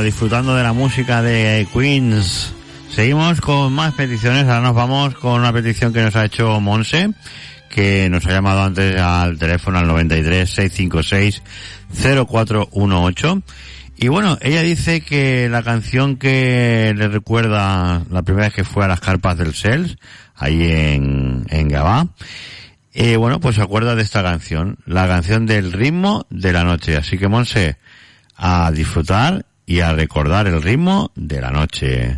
[SPEAKER 5] disfrutando de la música de Queens. Seguimos con más peticiones. Ahora nos vamos con una petición que nos ha hecho Monse, que nos ha llamado antes al teléfono al 93 656 0418. Y bueno, ella dice que la canción que le recuerda la primera vez que fue a las carpas del Cels, ahí en Gavà, bueno, pues se acuerda de esta canción, la canción del ritmo de la noche. Así que, Monse, a disfrutar y a recordar el ritmo de la noche.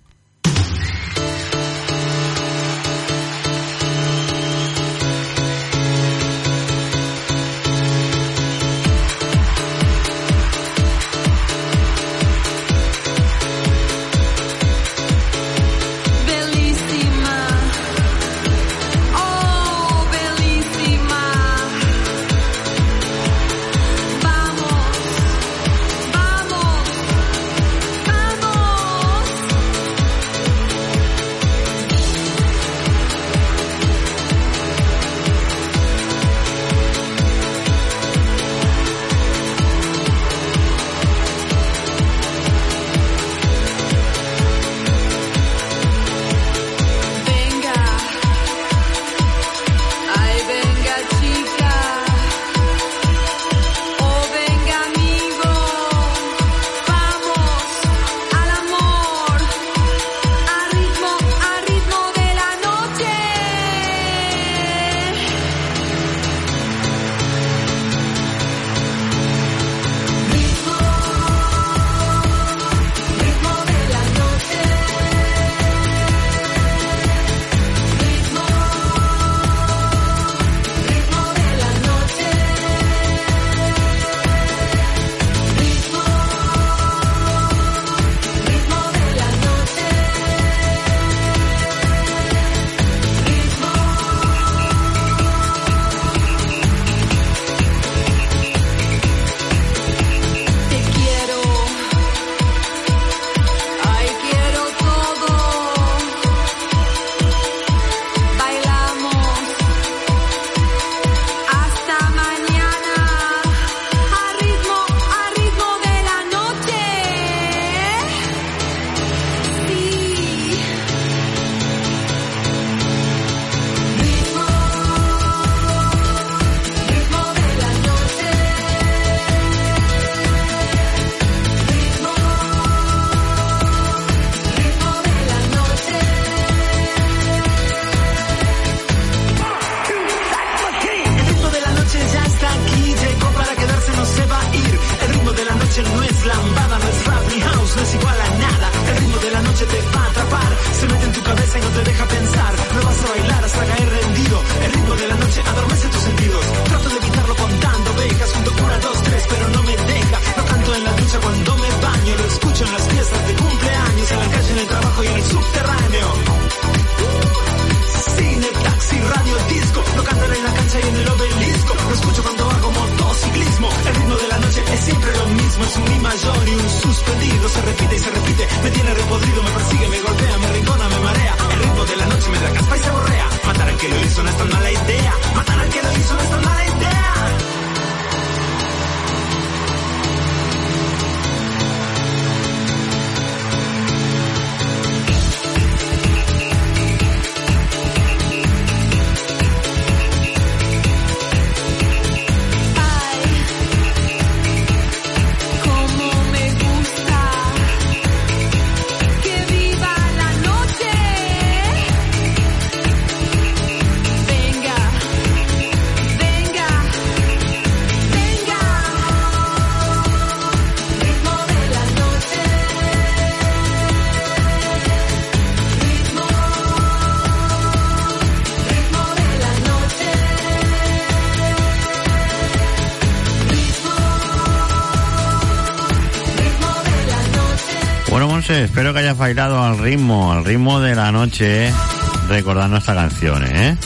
[SPEAKER 5] Espero que hayas bailado al ritmo de la noche, recordando esta canción, ¿eh?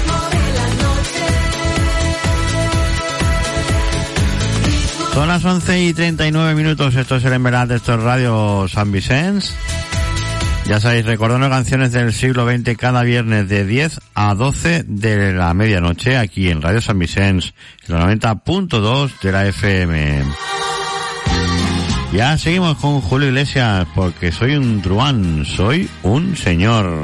[SPEAKER 5] Son las 11:39, esto es el Envelat, esto es Radio San Vicens. Ya sabéis, recordando canciones del siglo XX cada viernes de 10 a 12 de la medianoche, aquí en Radio San Vicens, en la 90.2 de la FM. Ya seguimos con Julio Iglesias, porque soy un truán, soy un señor.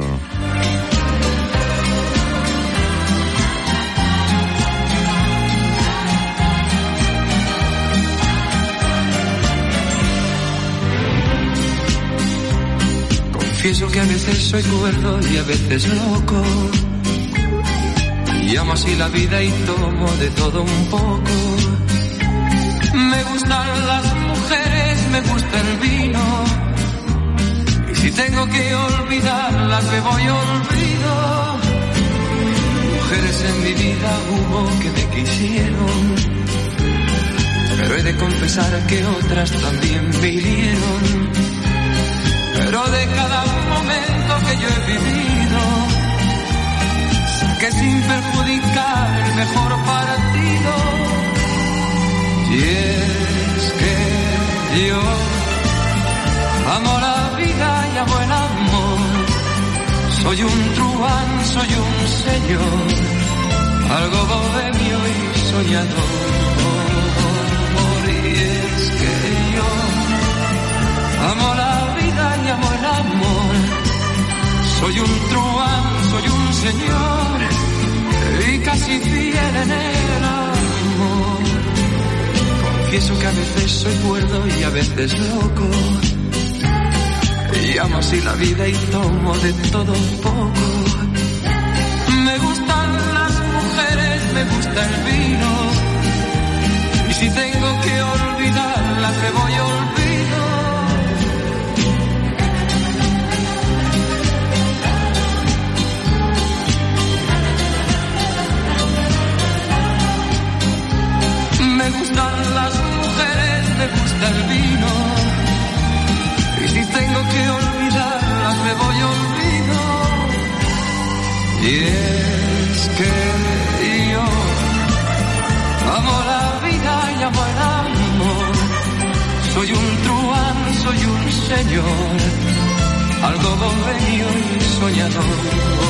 [SPEAKER 15] Confieso que a veces soy cuerdo y a veces loco, y amo así la vida y tomo de todo un poco. Me gustan las mujeres, me gusta el vino, y si tengo que olvidarlas me voy olvido. Mujeres en mi vida hubo que me quisieron, pero he de confesar que otras también me hirieron. Pero de cada momento que yo he vivido, saqué sin perjudicar el mejor partido. Y es que yo amo la vida y amo el amor. Soy un truán, soy un señor, algo bohemio y soñador. Y es que yo amo la vida y amo el amor. Soy un truán, soy un señor y casi fiel en el amor. Confieso que a veces soy cuerdo y a veces loco, y amo así la vida y tomo de todo un poco. Me gustan las mujeres, me gusta el vino, y si tengo que olvidarlas me voy olvido. Me gustan las mujeres, me gusta el vino, y si tengo que olvidarlas me voy olvido. Y es que yo amo la vida y amo el amor. Soy un truán, soy un señor, algo bohemio y soñador.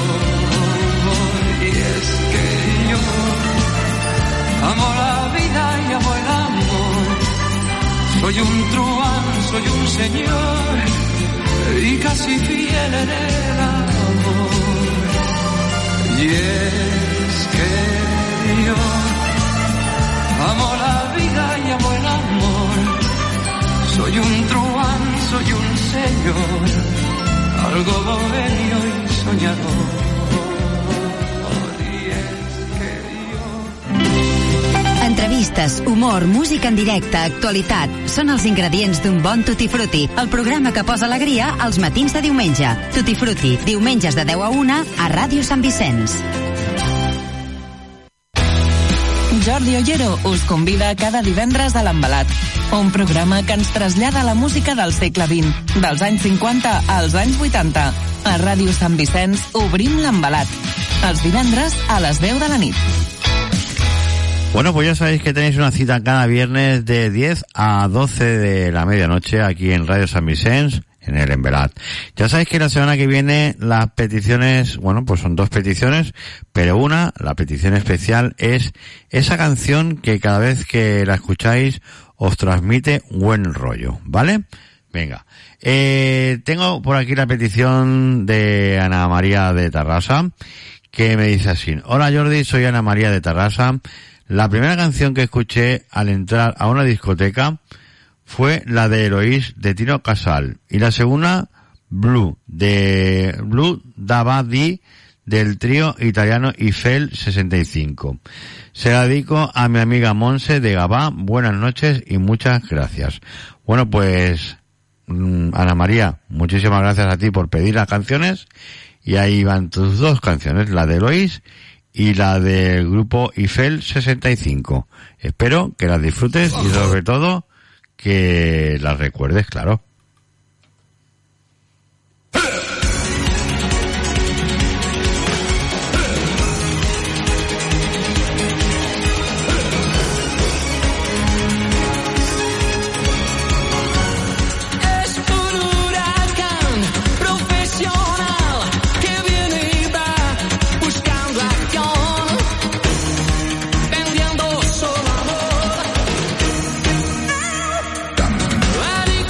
[SPEAKER 15] Y es que yo amo la vida y amo el amor. Soy un truán, soy un señor y casi fiel en el amor. Y es que yo amo la vida y amo el amor. Soy un truán, soy un señor, algo bohemio y soñador.
[SPEAKER 3] Entrevistes, humor, música en directe, actualitat. Són els ingredients d'un bon Tutti Frutti, el programa que posa alegria als matins de diumenge. Tutti Frutti, diumenges de 10 a 1 a Ràdio Sant Vicenç.
[SPEAKER 2] Jordi Ollero us convida cada divendres a l'Embalat, un programa que ens trasllada la música del segle XX, dels anys 50 als anys 80. A Ràdio Sant Vicenç obrim l'Embalat, els divendres a les 10 de la nit.
[SPEAKER 5] Bueno, pues ya sabéis que tenéis una cita cada viernes de 10 a 12 de la medianoche aquí en Radio San Vicens, en el Embelat. Ya sabéis que la semana que viene las peticiones, bueno, pues son 2 peticiones, pero la petición especial es esa canción que cada vez que la escucháis os transmite buen rollo, ¿vale? Venga. Tengo por aquí la petición de Ana María de Tarrasa, que me dice así: hola Jordi, soy Ana María de Tarrasa. La primera canción que escuché al entrar a una discoteca fue la de Eloís de Tino Casal, y la segunda Blue Dabadi del trío italiano Eiffel 65. Se la dedico a mi amiga Monse de Gabá. Buenas noches y muchas gracias. Bueno, pues Ana María, muchísimas gracias a ti por pedir las canciones, y ahí van tus 2 canciones, la de Eloís y la del grupo Eiffel 65. Espero que las disfrutes y sobre todo que las recuerdes, claro.
[SPEAKER 14] Vendiendo solo amor.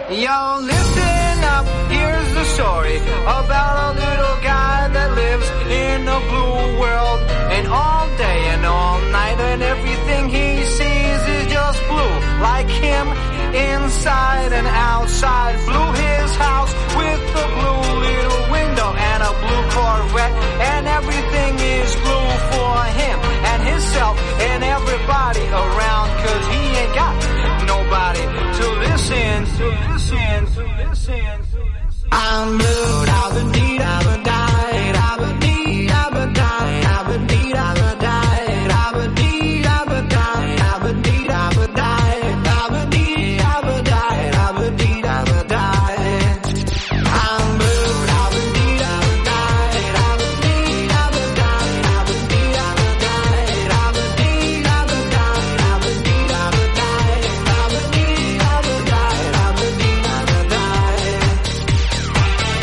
[SPEAKER 16] Yo, listen up, here's the story about a little guy that lives in a blue world. And all day and all night and everything he sees is just blue. Like him, inside and outside. Blue his house with a blue little window and a blue Corvette. And everything is blue for him and himself and everybody around. Cause he ain't got nobody to listen, to listen, to listen, to listen. I'm blue, da-ba-dee, da-ba-die, da-ba-dee, da-ba-die, da-ba-dee, da-ba-die, da-ba-dee, da-ba-die, da-ba-dee, da-ba-die, da-ba-dee, da-ba-die, da-ba-dee, da-ba-die. I'm blue, da-ba-dee, da-ba-die, da-ba-dee, da-ba-die, da-ba-dee, da-ba-die, da-ba-dee, da-ba-die, da-ba-dee, da-ba-die, da-ba-dee, da-ba-die, da-ba-dee, da-ba-die.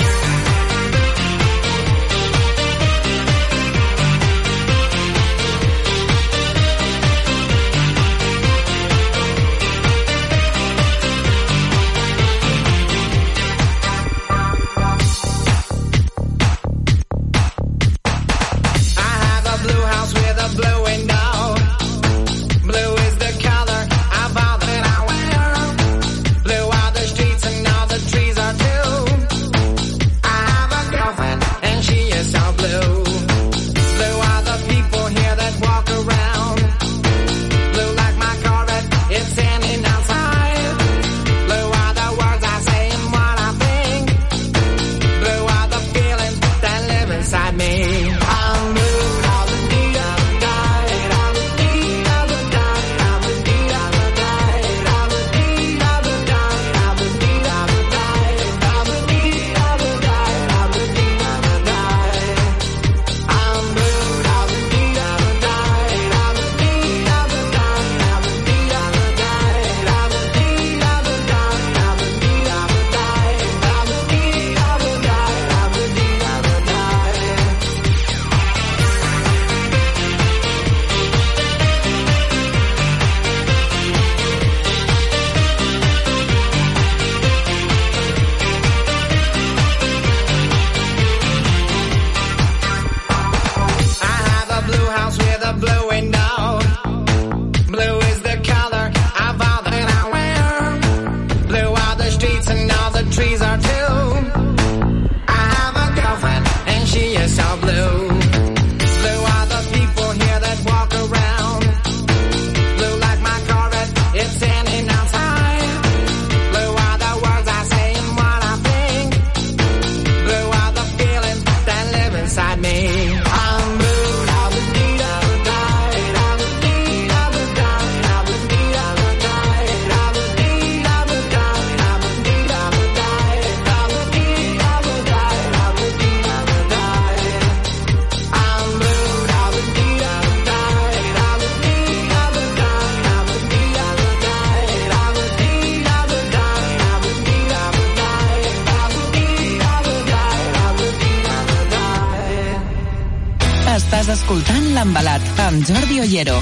[SPEAKER 16] I have a blue house with a blue window. Blue is the color of all that I wear. Blue are the streets and all the trees are too. I have a girlfriend and she is so blue. Blue are the people here that walk around. Blue like my Corvette, it's standing outside. Blue are the words I say and what I think. Blue are the feelings that live inside me. I'm blue, da-ba-dee, da-ba-die, da-ba-dee, da-ba-die, da-ba-dee, da-ba-die, da-ba-dee, da-ba-die, da-ba-dee, da-ba-die, da-ba-dee, da-ba-die, da-ba-dee, da-ba-die. I'm blue, da-ba-dee, da-ba-die, da-ba-dee, da-ba-die, da-ba-dee, da-ba-die, da-ba-dee, da-ba-die, da-ba-dee, da-ba-die, da-ba-dee, da-ba-die. I have a blue house with a blue window. Blue is the color of all that I wear. Blue are the streets and all the trees are too. I have a girlfriend and she is so blue. Blue are the people here that walk around. Blue like my Corvette, it's standing outside. Blue are the words I say and what I think. Blue are the feelings that live inside me. I'm blue, da-ba-dee, da-ba-die, da-ba-dee, da-ba-die, da-ba-dee, da-ba-die, da-ba-dee, da-ba-die, da-ba-dee, da-ba-die, da-ba-dee, da-ba-die, da-ba-dee, da-ba-die. I'm blue, da-ba-dee, da-ba-die, da-ba-dee, da-ba-die, da-ba-dee, da-ba-die, da-ba-dee, da-ba-die, da-ba-dee, da-ba-die, da-ba-dee, da-ba-die.
[SPEAKER 2] Estàs escoltant L'Embalat amb Jordi Ollero.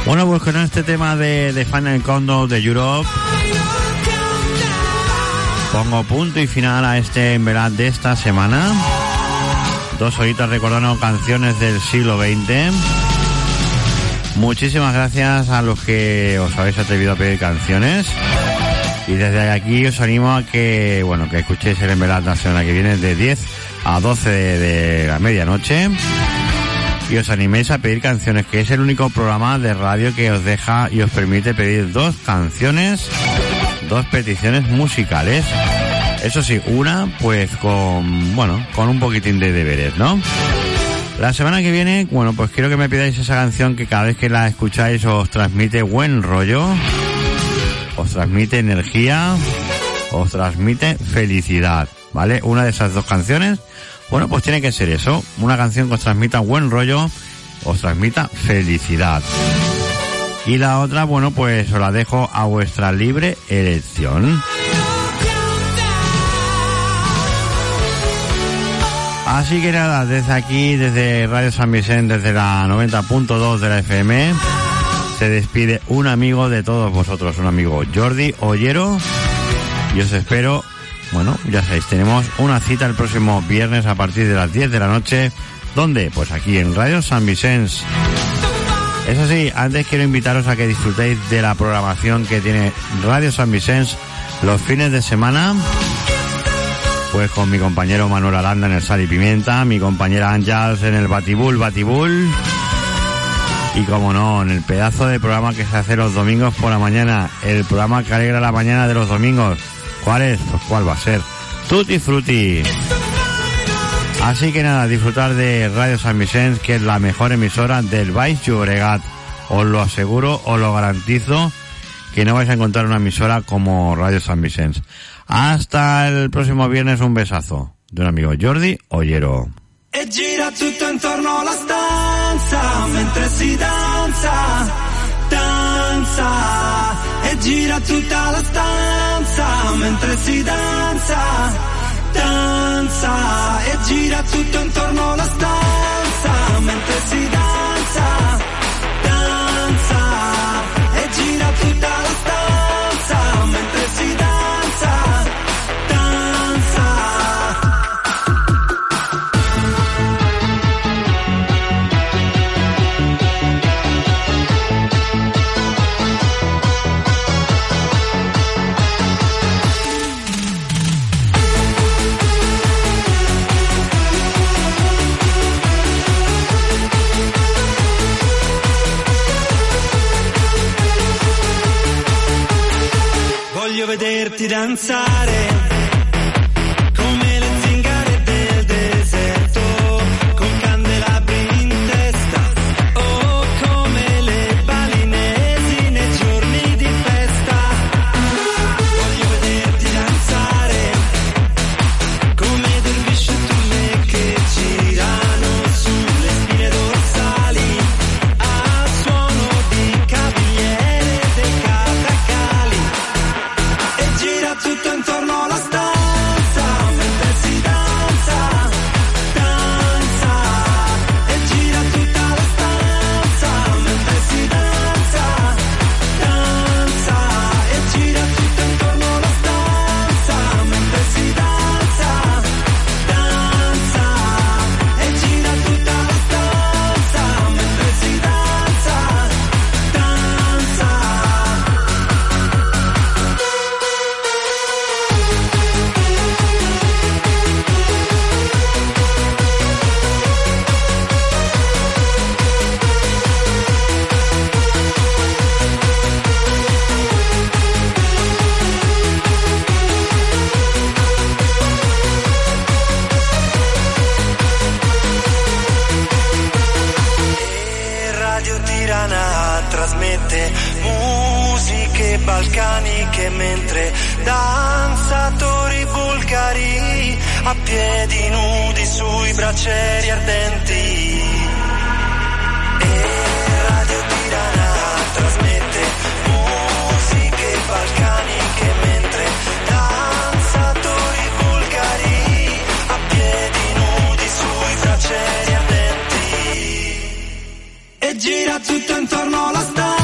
[SPEAKER 5] Bueno, pues con este tema de Final Countdown de Europe pongo punto y final a este Envelat de esta semana. 2 horitas recordando canciones del siglo XX. Muchísimas gracias a los que os habéis atrevido a pedir canciones. Y desde aquí os animo a que, bueno, que escuchéis el Envelat la semana que viene de 10 a 12 de la medianoche. Y os animéis a pedir canciones, que es el único programa de radio que os deja y os permite pedir 2 canciones, 2 peticiones musicales. Eso sí, una pues con un poquitín de deberes, ¿no? La semana que viene, bueno, pues quiero que me pidáis esa canción que cada vez que la escucháis os transmite buen rollo, os transmite energía, os transmite felicidad, ¿vale? Una de esas 2 canciones, bueno, pues tiene que ser eso, una canción que os transmita buen rollo, os transmita felicidad. Y la otra, bueno, pues os la dejo a vuestra libre elección. Así que nada, desde aquí, desde Radio San Vicente, desde la 90.2 de la FM, se despide un amigo de todos vosotros, un amigo Jordi Ollero, y os espero, bueno, ya sabéis, tenemos una cita el próximo viernes a partir de las 10 de la noche, ¿dónde? Pues aquí en Radio San Vicente. Eso sí, antes quiero invitaros a que disfrutéis de la programación que tiene Radio San Vicente los fines de semana, pues con mi compañero Manuel Aranda en el Sal y Pimienta, mi compañera Ángels en el Batibul, y como no, en el pedazo de programa que se hace los domingos por la mañana, el programa que alegra la mañana de los domingos. ¿Cuál es? Pues ¿cuál va a ser? Tutti Frutti. Así que nada, disfrutar de Radio San Vicente, que es la mejor emisora del Baix Llobregat. Os lo aseguro, os lo garantizo, que no vais a encontrar una emisora como Radio San Vicente. Hasta el próximo viernes, un besazo de un amigo Jordi Ollero.
[SPEAKER 14] E gira tutto intorno alla stanza mentre si danza, danza. E gira tutta la stanza mentre si danza, danza. E gira tutto intorno alla stanza mentre si danza, danza. E gira tutta la stanza mentre si danza. Voglio vederti danzare come le zingare del deserto, con candelabri in testa, o come le balinesi nei giorni di festa. Voglio vederti danzare come dervisci e tulle che girano sulle spine dorsali a suono di cavigliere dei catacali. Gira tutto intorno alla stanza mentre si danza, danza. E gira tutta la stanza mentre si danza, danza. E gira tutto intorno alla stanza mentre si danza, danza. E gira tutta la stanza mentre si danza, danza. Radio Tirana trasmette musiche balcaniche mentre danzatori bulgari a piedi nudi sui braccieri ardenti. E Radio Tirana trasmette musiche balcaniche mentre danzatori bulgari a piedi nudi sui braccieri ardenti. E gira tutto intorno alla stanza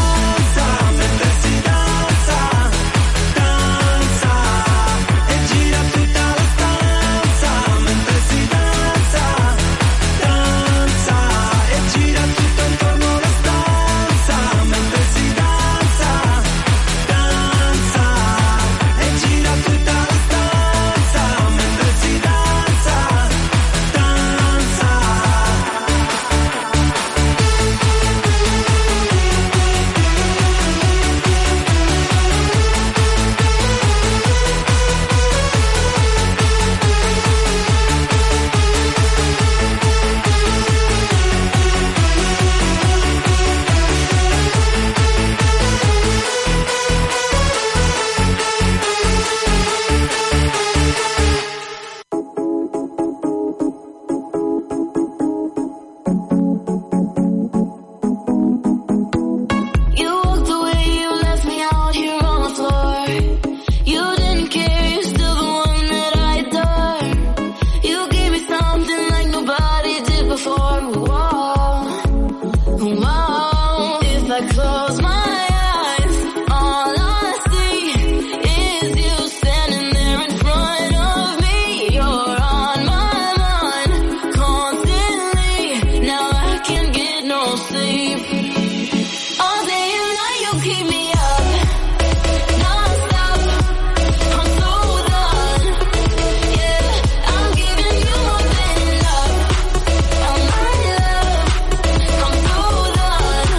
[SPEAKER 14] I close my eyes, all I see is you standing there in front of me. You're on my mind constantly. Now I can't get no sleep. All day and night you keep me up, non-stop. I'm so done. Yeah, I'm giving you more than enough. I'm my love. I'm so done.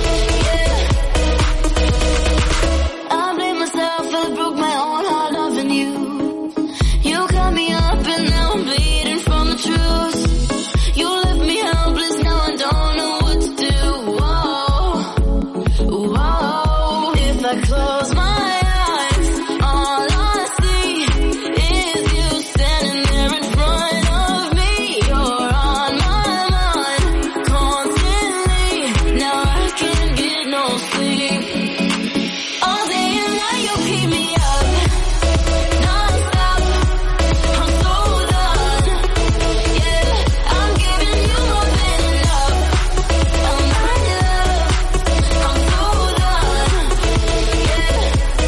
[SPEAKER 14] Yeah. I blame myself, I broke my own heart loving you. You cut me up and now I'm bleeding from the truth. You left me helpless, now I don't know what to do. Whoa, whoa. If I close my eyes, all I see is you standing there in front of me. You're on my mind constantly. Now I can't get no sleep. All day and night you keep me up, non-stop. I'm so done. Yeah, I'm giving you more than enough. I'm my love. I'm so done. Yeah.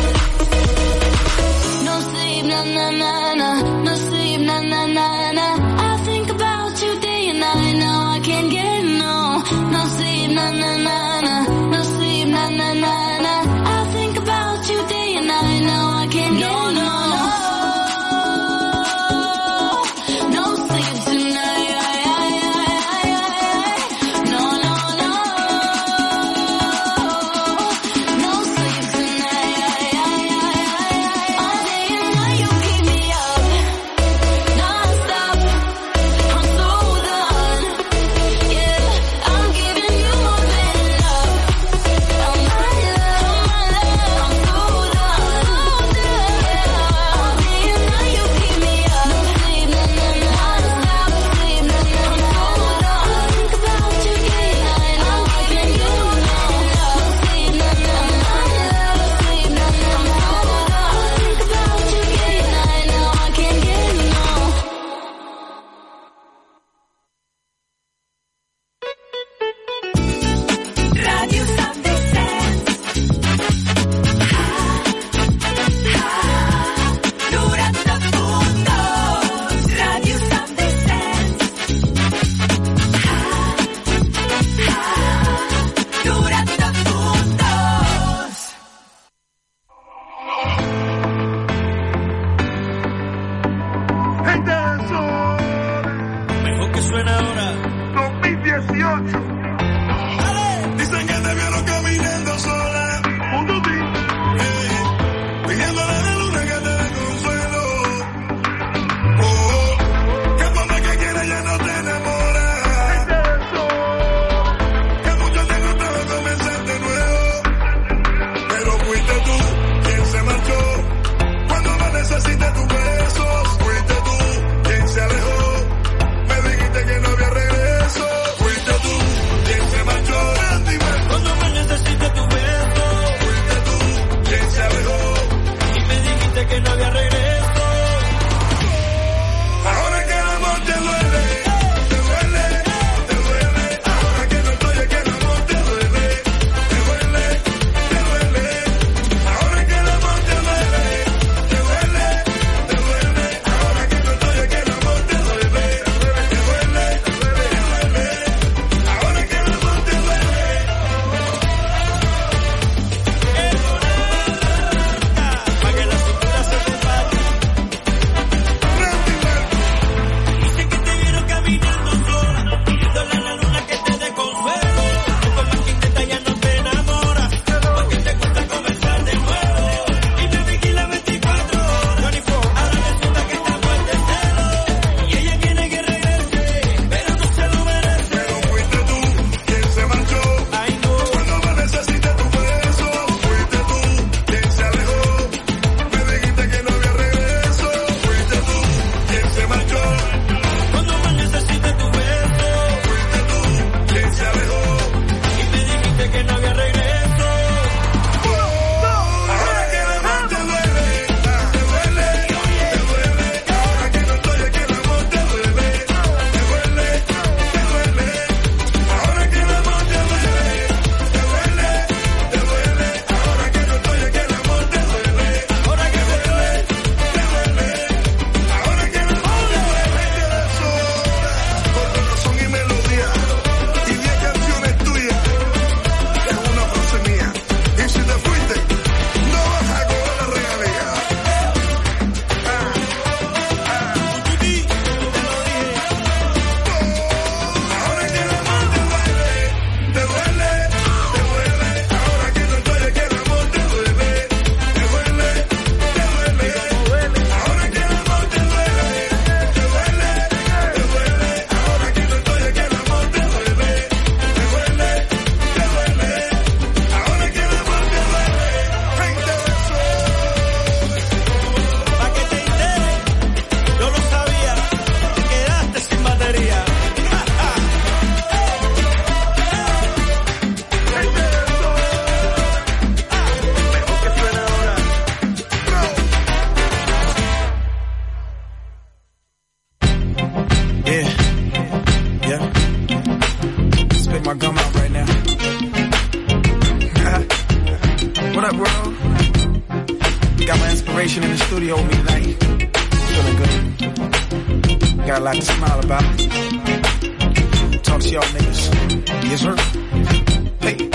[SPEAKER 17] conversation in the studio with me tonight. Feeling good. Got a lot to smile about. Talk to y'all niggas. Yes, sir. Hey.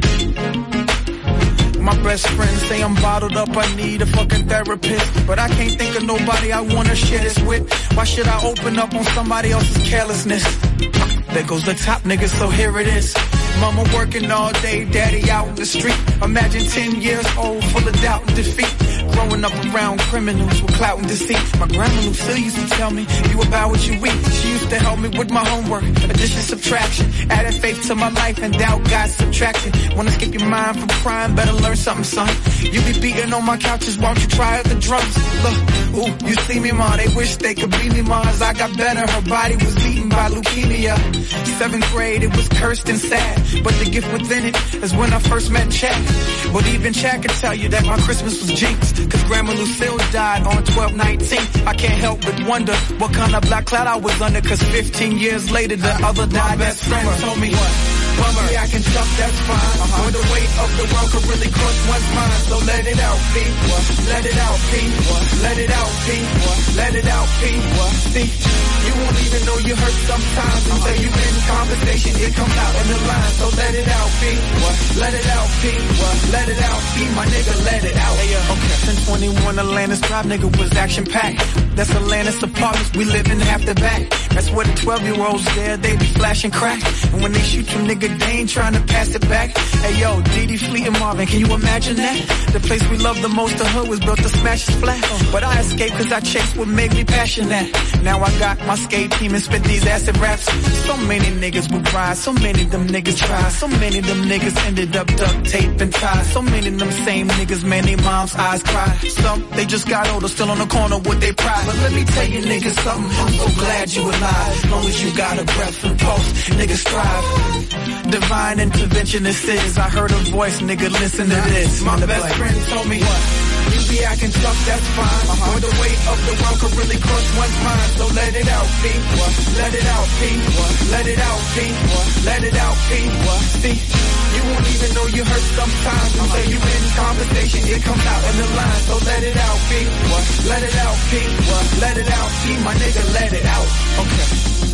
[SPEAKER 17] My best friends say I'm bottled up, I need a fucking therapist. But I can't think of nobody I wanna share this with. Why should I open up on somebody else's carelessness? There goes the top niggas, so here it is. Mama working all day, daddy out in the street. Imagine 10 years old, full of doubt and defeat. Growing up around criminals with clout and deceit. My grandma Lucille used to tell me, you about what you eat. She used to help me with my homework, addition, subtraction. Added faith to my life and doubt got subtracted. Wanna escape your mind from crime, better learn something, son. You be beating on my couches, why don't you try out the drums? Look, ooh, you see me, ma, they wish they could be me, ma. As I got better, her body was beaten by leukemia. 7th grade, it was cursed and sad. But the gift within it is when I first met Chad. But even Chad could tell you that my Christmas was jinxed. Cause Grandma Lucille died on 12/19. I can't help but wonder what kind of black cloud I was under. Cause 15 years later, the other died. Best friend told me what? Bummer, yeah, I can tough, that's fine. When the weight of the world could really crush one's mind. So let it out, P. Let it out, P. Let it out, P. Let it out, P. See, you won't even know you hurt sometimes until you in conversation. It comes out in the line. So let it out, P. Let it out, P. Let it out, P. My nigga, let it out. Okay. Since 21, Atlantis Drive, nigga, was action-packed. That's Atlantis apartments, we live in half the back. That's where the 12-year-olds there, they be flashing crack. And when they shoot you, nigga, they ain't trying to pass it back. Hey, yo, Dee Fleet and Marvin, can you imagine that? The place we love the most, the hood, was built to smash his flat. But I escaped cause I chased what made me passionate. Now I got my skate team and spit these acid raps. So many niggas would rise, so many of them niggas try. So many of them niggas ended up duct tape and tie. So many of them same niggas, man, they mom's eyes cry. Some, they just got older, still on the corner with their pride. But let me tell you niggas something, I'm so glad you alive. As long as you got a breath and pulse, niggas strive. Divine intervention this is. I heard a voice, nigga, listen to this. My best friend told me what? You be acting tough, that's fine. When the weight of the world could really crush one's mind. So let it out, P. Let it out, P. Let it out, P. Let it out, P. See, you won't even know you hurt sometimes until you in conversation. It comes out in the line. So let it out, P. Let it out, P. Let it out, P. My nigga, let it out. Okay.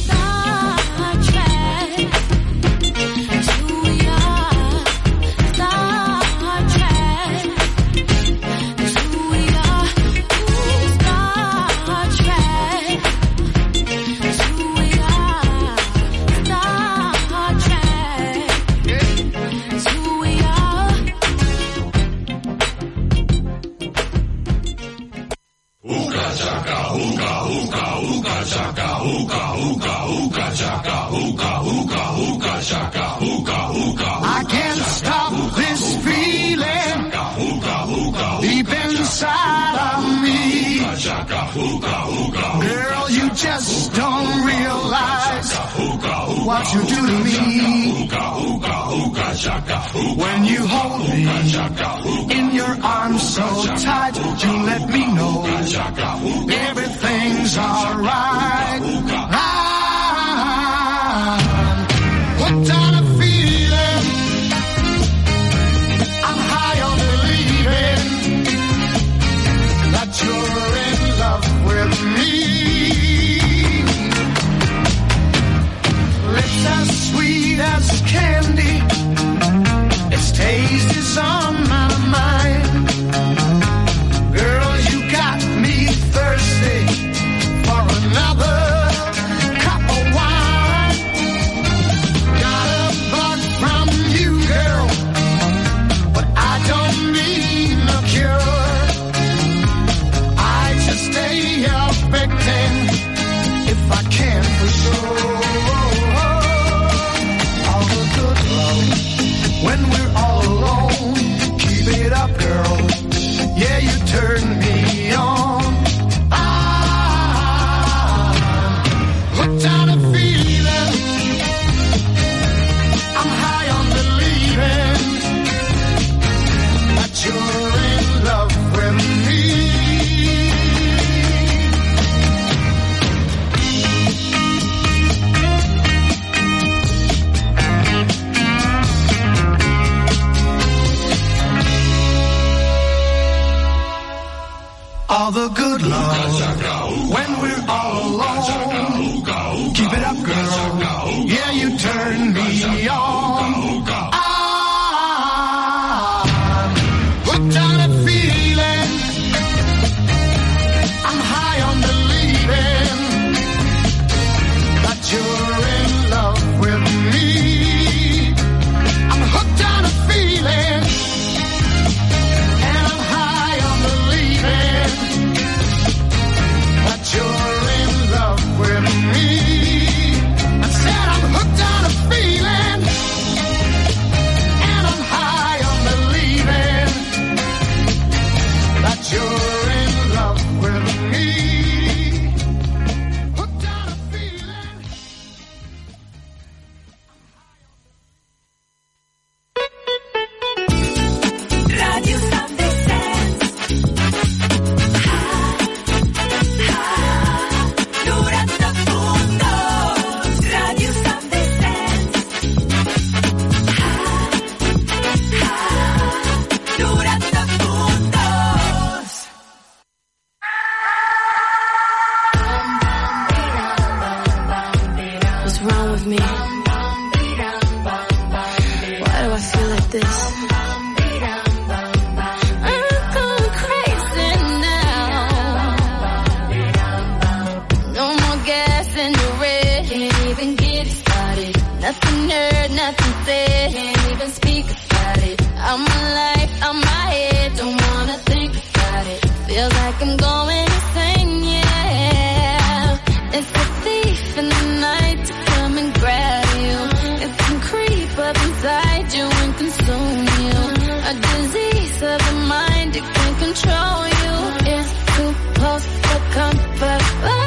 [SPEAKER 10] I can't stop this feeling deep inside of me. Girl, you just don't realize what you do to me. When you hold me in your arms so tight, you let me know everything's alright. What kind of feeling? I'm high on believing that you're in love with me. Lips as sweet as candy, its taste is on my mind. Girl, you got me thirsty for another cup of wine. Got a bug from you, girl, but I don't need no cure. I just stay affecting if I can for sure. All the good love when we're all alone. Keep it up, girl. Yeah, you turn me on. Hooked on a feeling. I'm high on believing that you're in love with me.
[SPEAKER 18] all the good love when we're all alone. Keep it up, girl. Yeah, you turn me on. Hooked on a feeling. I'm high on believing that you're in love with me. I'm hooked on a feeling, and I'm high on believing that you're in love with me. I said I'm hooked on a feeling, and I'm high on believing that you're in love with me. Hooked on a feeling.
[SPEAKER 14] Radio San Vicente. 90 puntos. Radio San Vicente. 90 puntos.
[SPEAKER 19] What's wrong with me? Why do I feel like this? I'm going crazy now. No more gas in the red. Can't even get it started. Nothing heard, nothing said. Can't even speak about it. I'm alive, I'm my head. Don't wanna think about it. Feels like I'm going insane, yeah. It's a thief in the night to come and grab you. It can creep up inside you and consume you. A disease of the mind, it can control you. It's too close for comfort. Oh.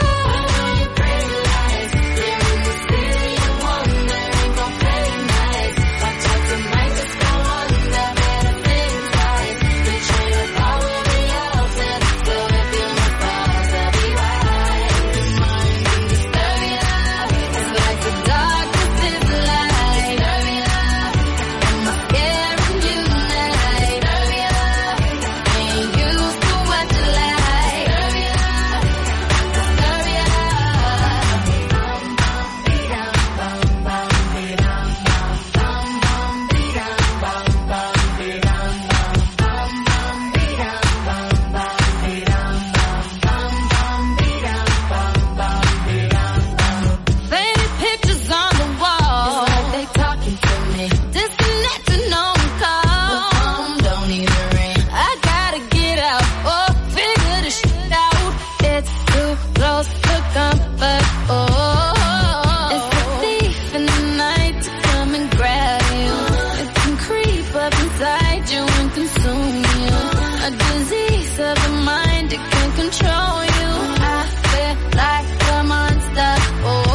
[SPEAKER 19] Faded pictures on the wall. It's like they talking to me. Disconnected, no one call. The phone don't even ring. I gotta get out. Oh, figure this shit out. It's too close for comfort. Oh, it's a thief in the night to come and grab you. It can creep up inside you and consume you. A disease of the mind, it can control you. I feel like a monster. Oh.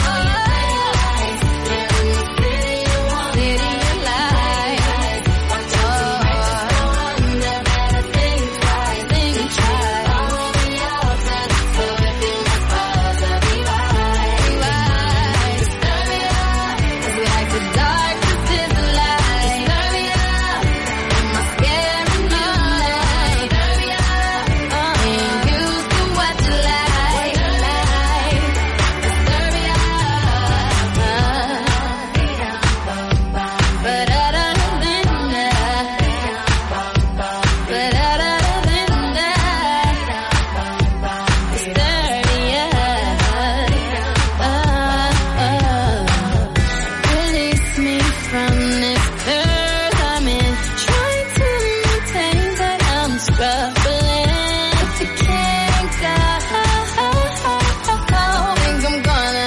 [SPEAKER 19] Release me from this curse I'm in. Trying to maintain, but I'm struggling to can't go. Think I'm gonna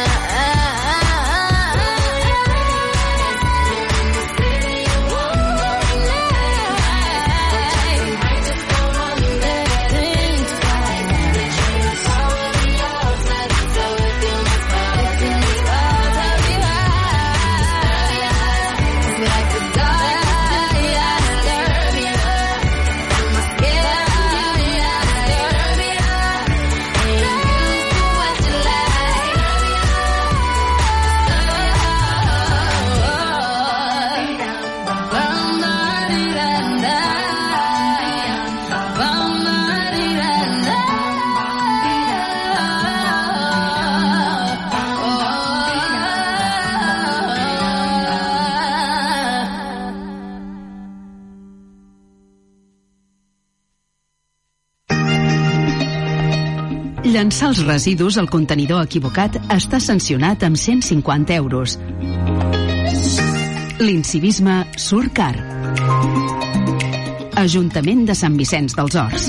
[SPEAKER 20] Llançar els residus al contenidor equivocat està sancionat amb 150 euros. L'incivisme surt car. Ajuntament de Sant Vicenç dels Horts.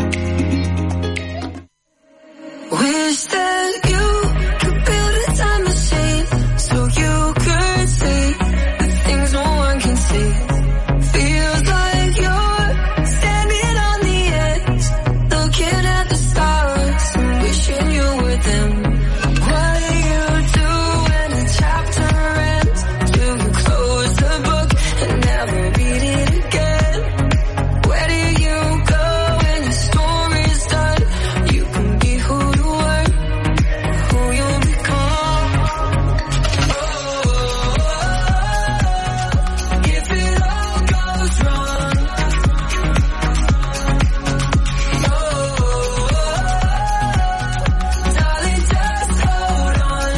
[SPEAKER 14] Wish that you could build a time machine so you could see the things no one can see. Feels like you're standing on the edge, looking at the stars, wishing you were them. What do you do when a chapter ends? Do you close the book and never read it again? Where do you go when your story's done? You can be who you were, who you'll become. If it all goes wrong, darling, just hold on.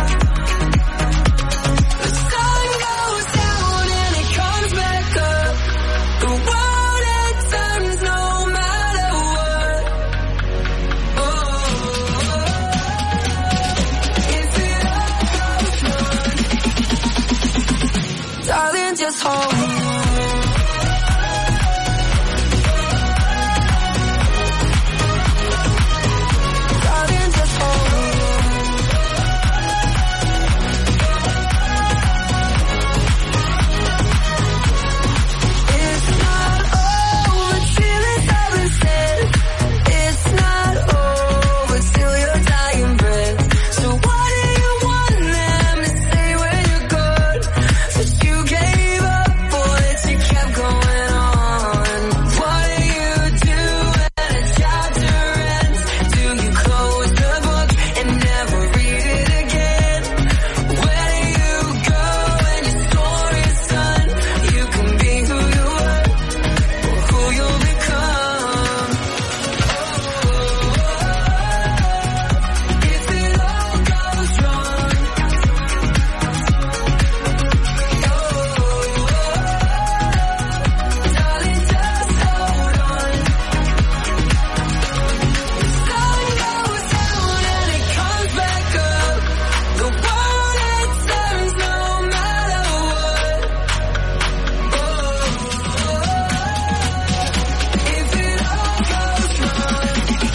[SPEAKER 14] The sun goes down and it comes back up. The world it turns no matter what. If it all goes wrong, darling, just hold on. Darling, just hold on. It's not over till it's all been said. It's not over till your dying breath. So what do you want them to say when you're gone? That you gave up or that you kept going on? What do you do when a chapter ends? Do you close the book and never read it again? Where do you go when your story's done? You can be who you were or who you'll become. If it all goes wrong, darling, just hold on. The sun goes down and it comes back up. The world it turns no matter what. If it all goes wrong,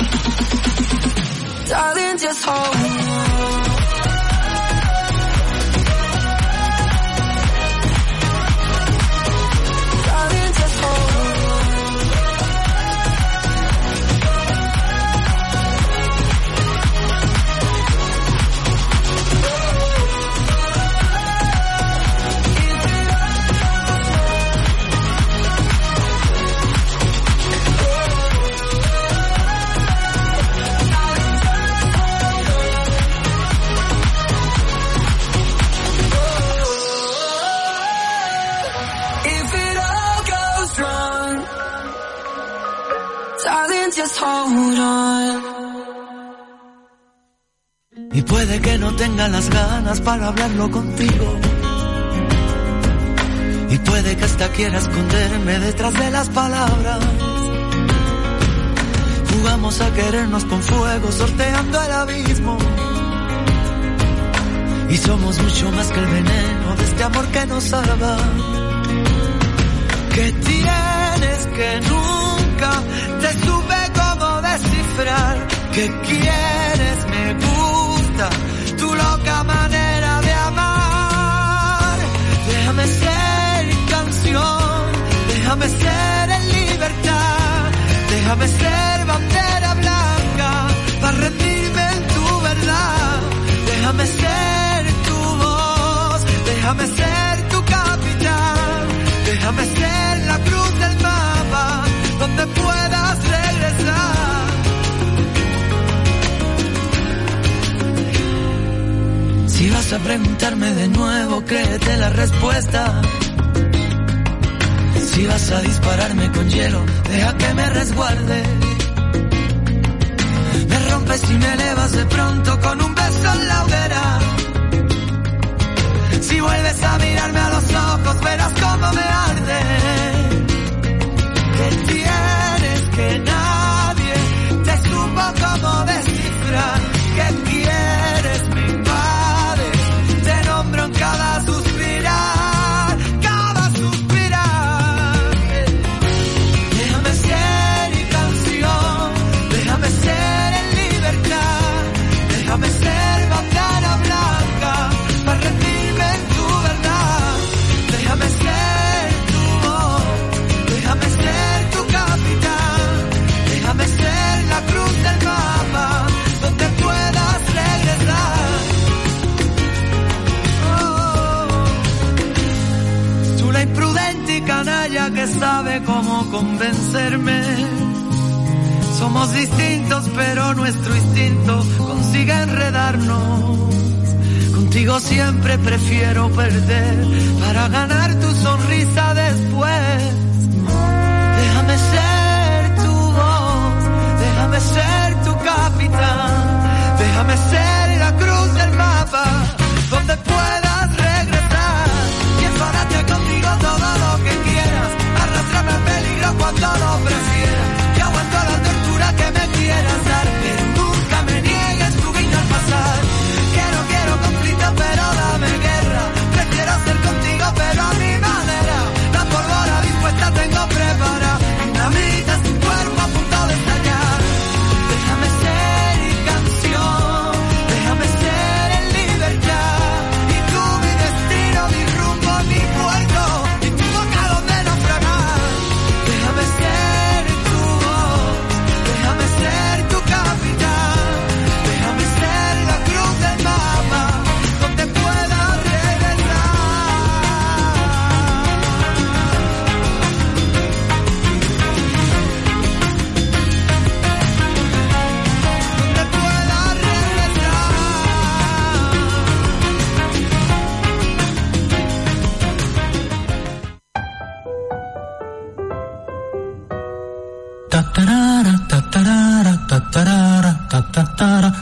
[SPEAKER 14] darling, just hold on. Darling, just hold on. If it all goes wrong, darling, just hold on.
[SPEAKER 21] Y puede que no tenga las ganas para hablarlo contigo. Y puede que hasta quiera esconderme detrás de las palabras. Jugamos a querernos con fuego, sorteando el abismo. Y somos mucho más que el veneno de este amor que nos salva. ¿Qué tienes que nunca te supe cómo descifrar? ¿Qué quieres? Me gusta tu loca manera de amar. Déjame ser canción, déjame ser en libertad, déjame ser bandera blanca para rendirme en tu verdad. Déjame ser tu voz, déjame ser tu capitán, déjame ser la cruz del mapa donde puedas regresar. Si vas a preguntarme de nuevo, créete la respuesta. Si vas a dispararme con hielo, deja que me resguarde. Me rompes y me elevas de pronto con un beso en la hoguera. Si vuelves a mirarme a los ojos, verás cómo me arde. ¿Qué tienes que nadie te supo cómo decir? sabe cómo convencerme. Somos distintos, pero nuestro instinto consigue enredarnos. Contigo siempre prefiero perder para ganar tu sonrisa después. Déjame ser tu voz, déjame ser tu capitán, déjame ser la cruz del mapa donde puedas regresar. Y embárate conmigo todo lo que quieras, arrástrame al peligro cuando lo prefieras. Yo aguanto la tortura que me quieras dar, pero nunca me niegues tu guiño al pasar. Quiero conflicto, pero dame guerra. Prefiero ser contigo, pero a mi manera. La pólvora dispuesta tengo preparada, dinamita es tu cuerpo a punto de estallar. Déjame ser canción, déjame ser en libertad. Y tú mi destino, mi rumbo, mi puerto, y tu boca donde naufragar. Déjame ser tu voz, déjame ser tu capitán, déjame ser la cruz del mapa donde pueda regresar. Donde pueda regresar. Tatarara, tatarara, tatarara, tatatara,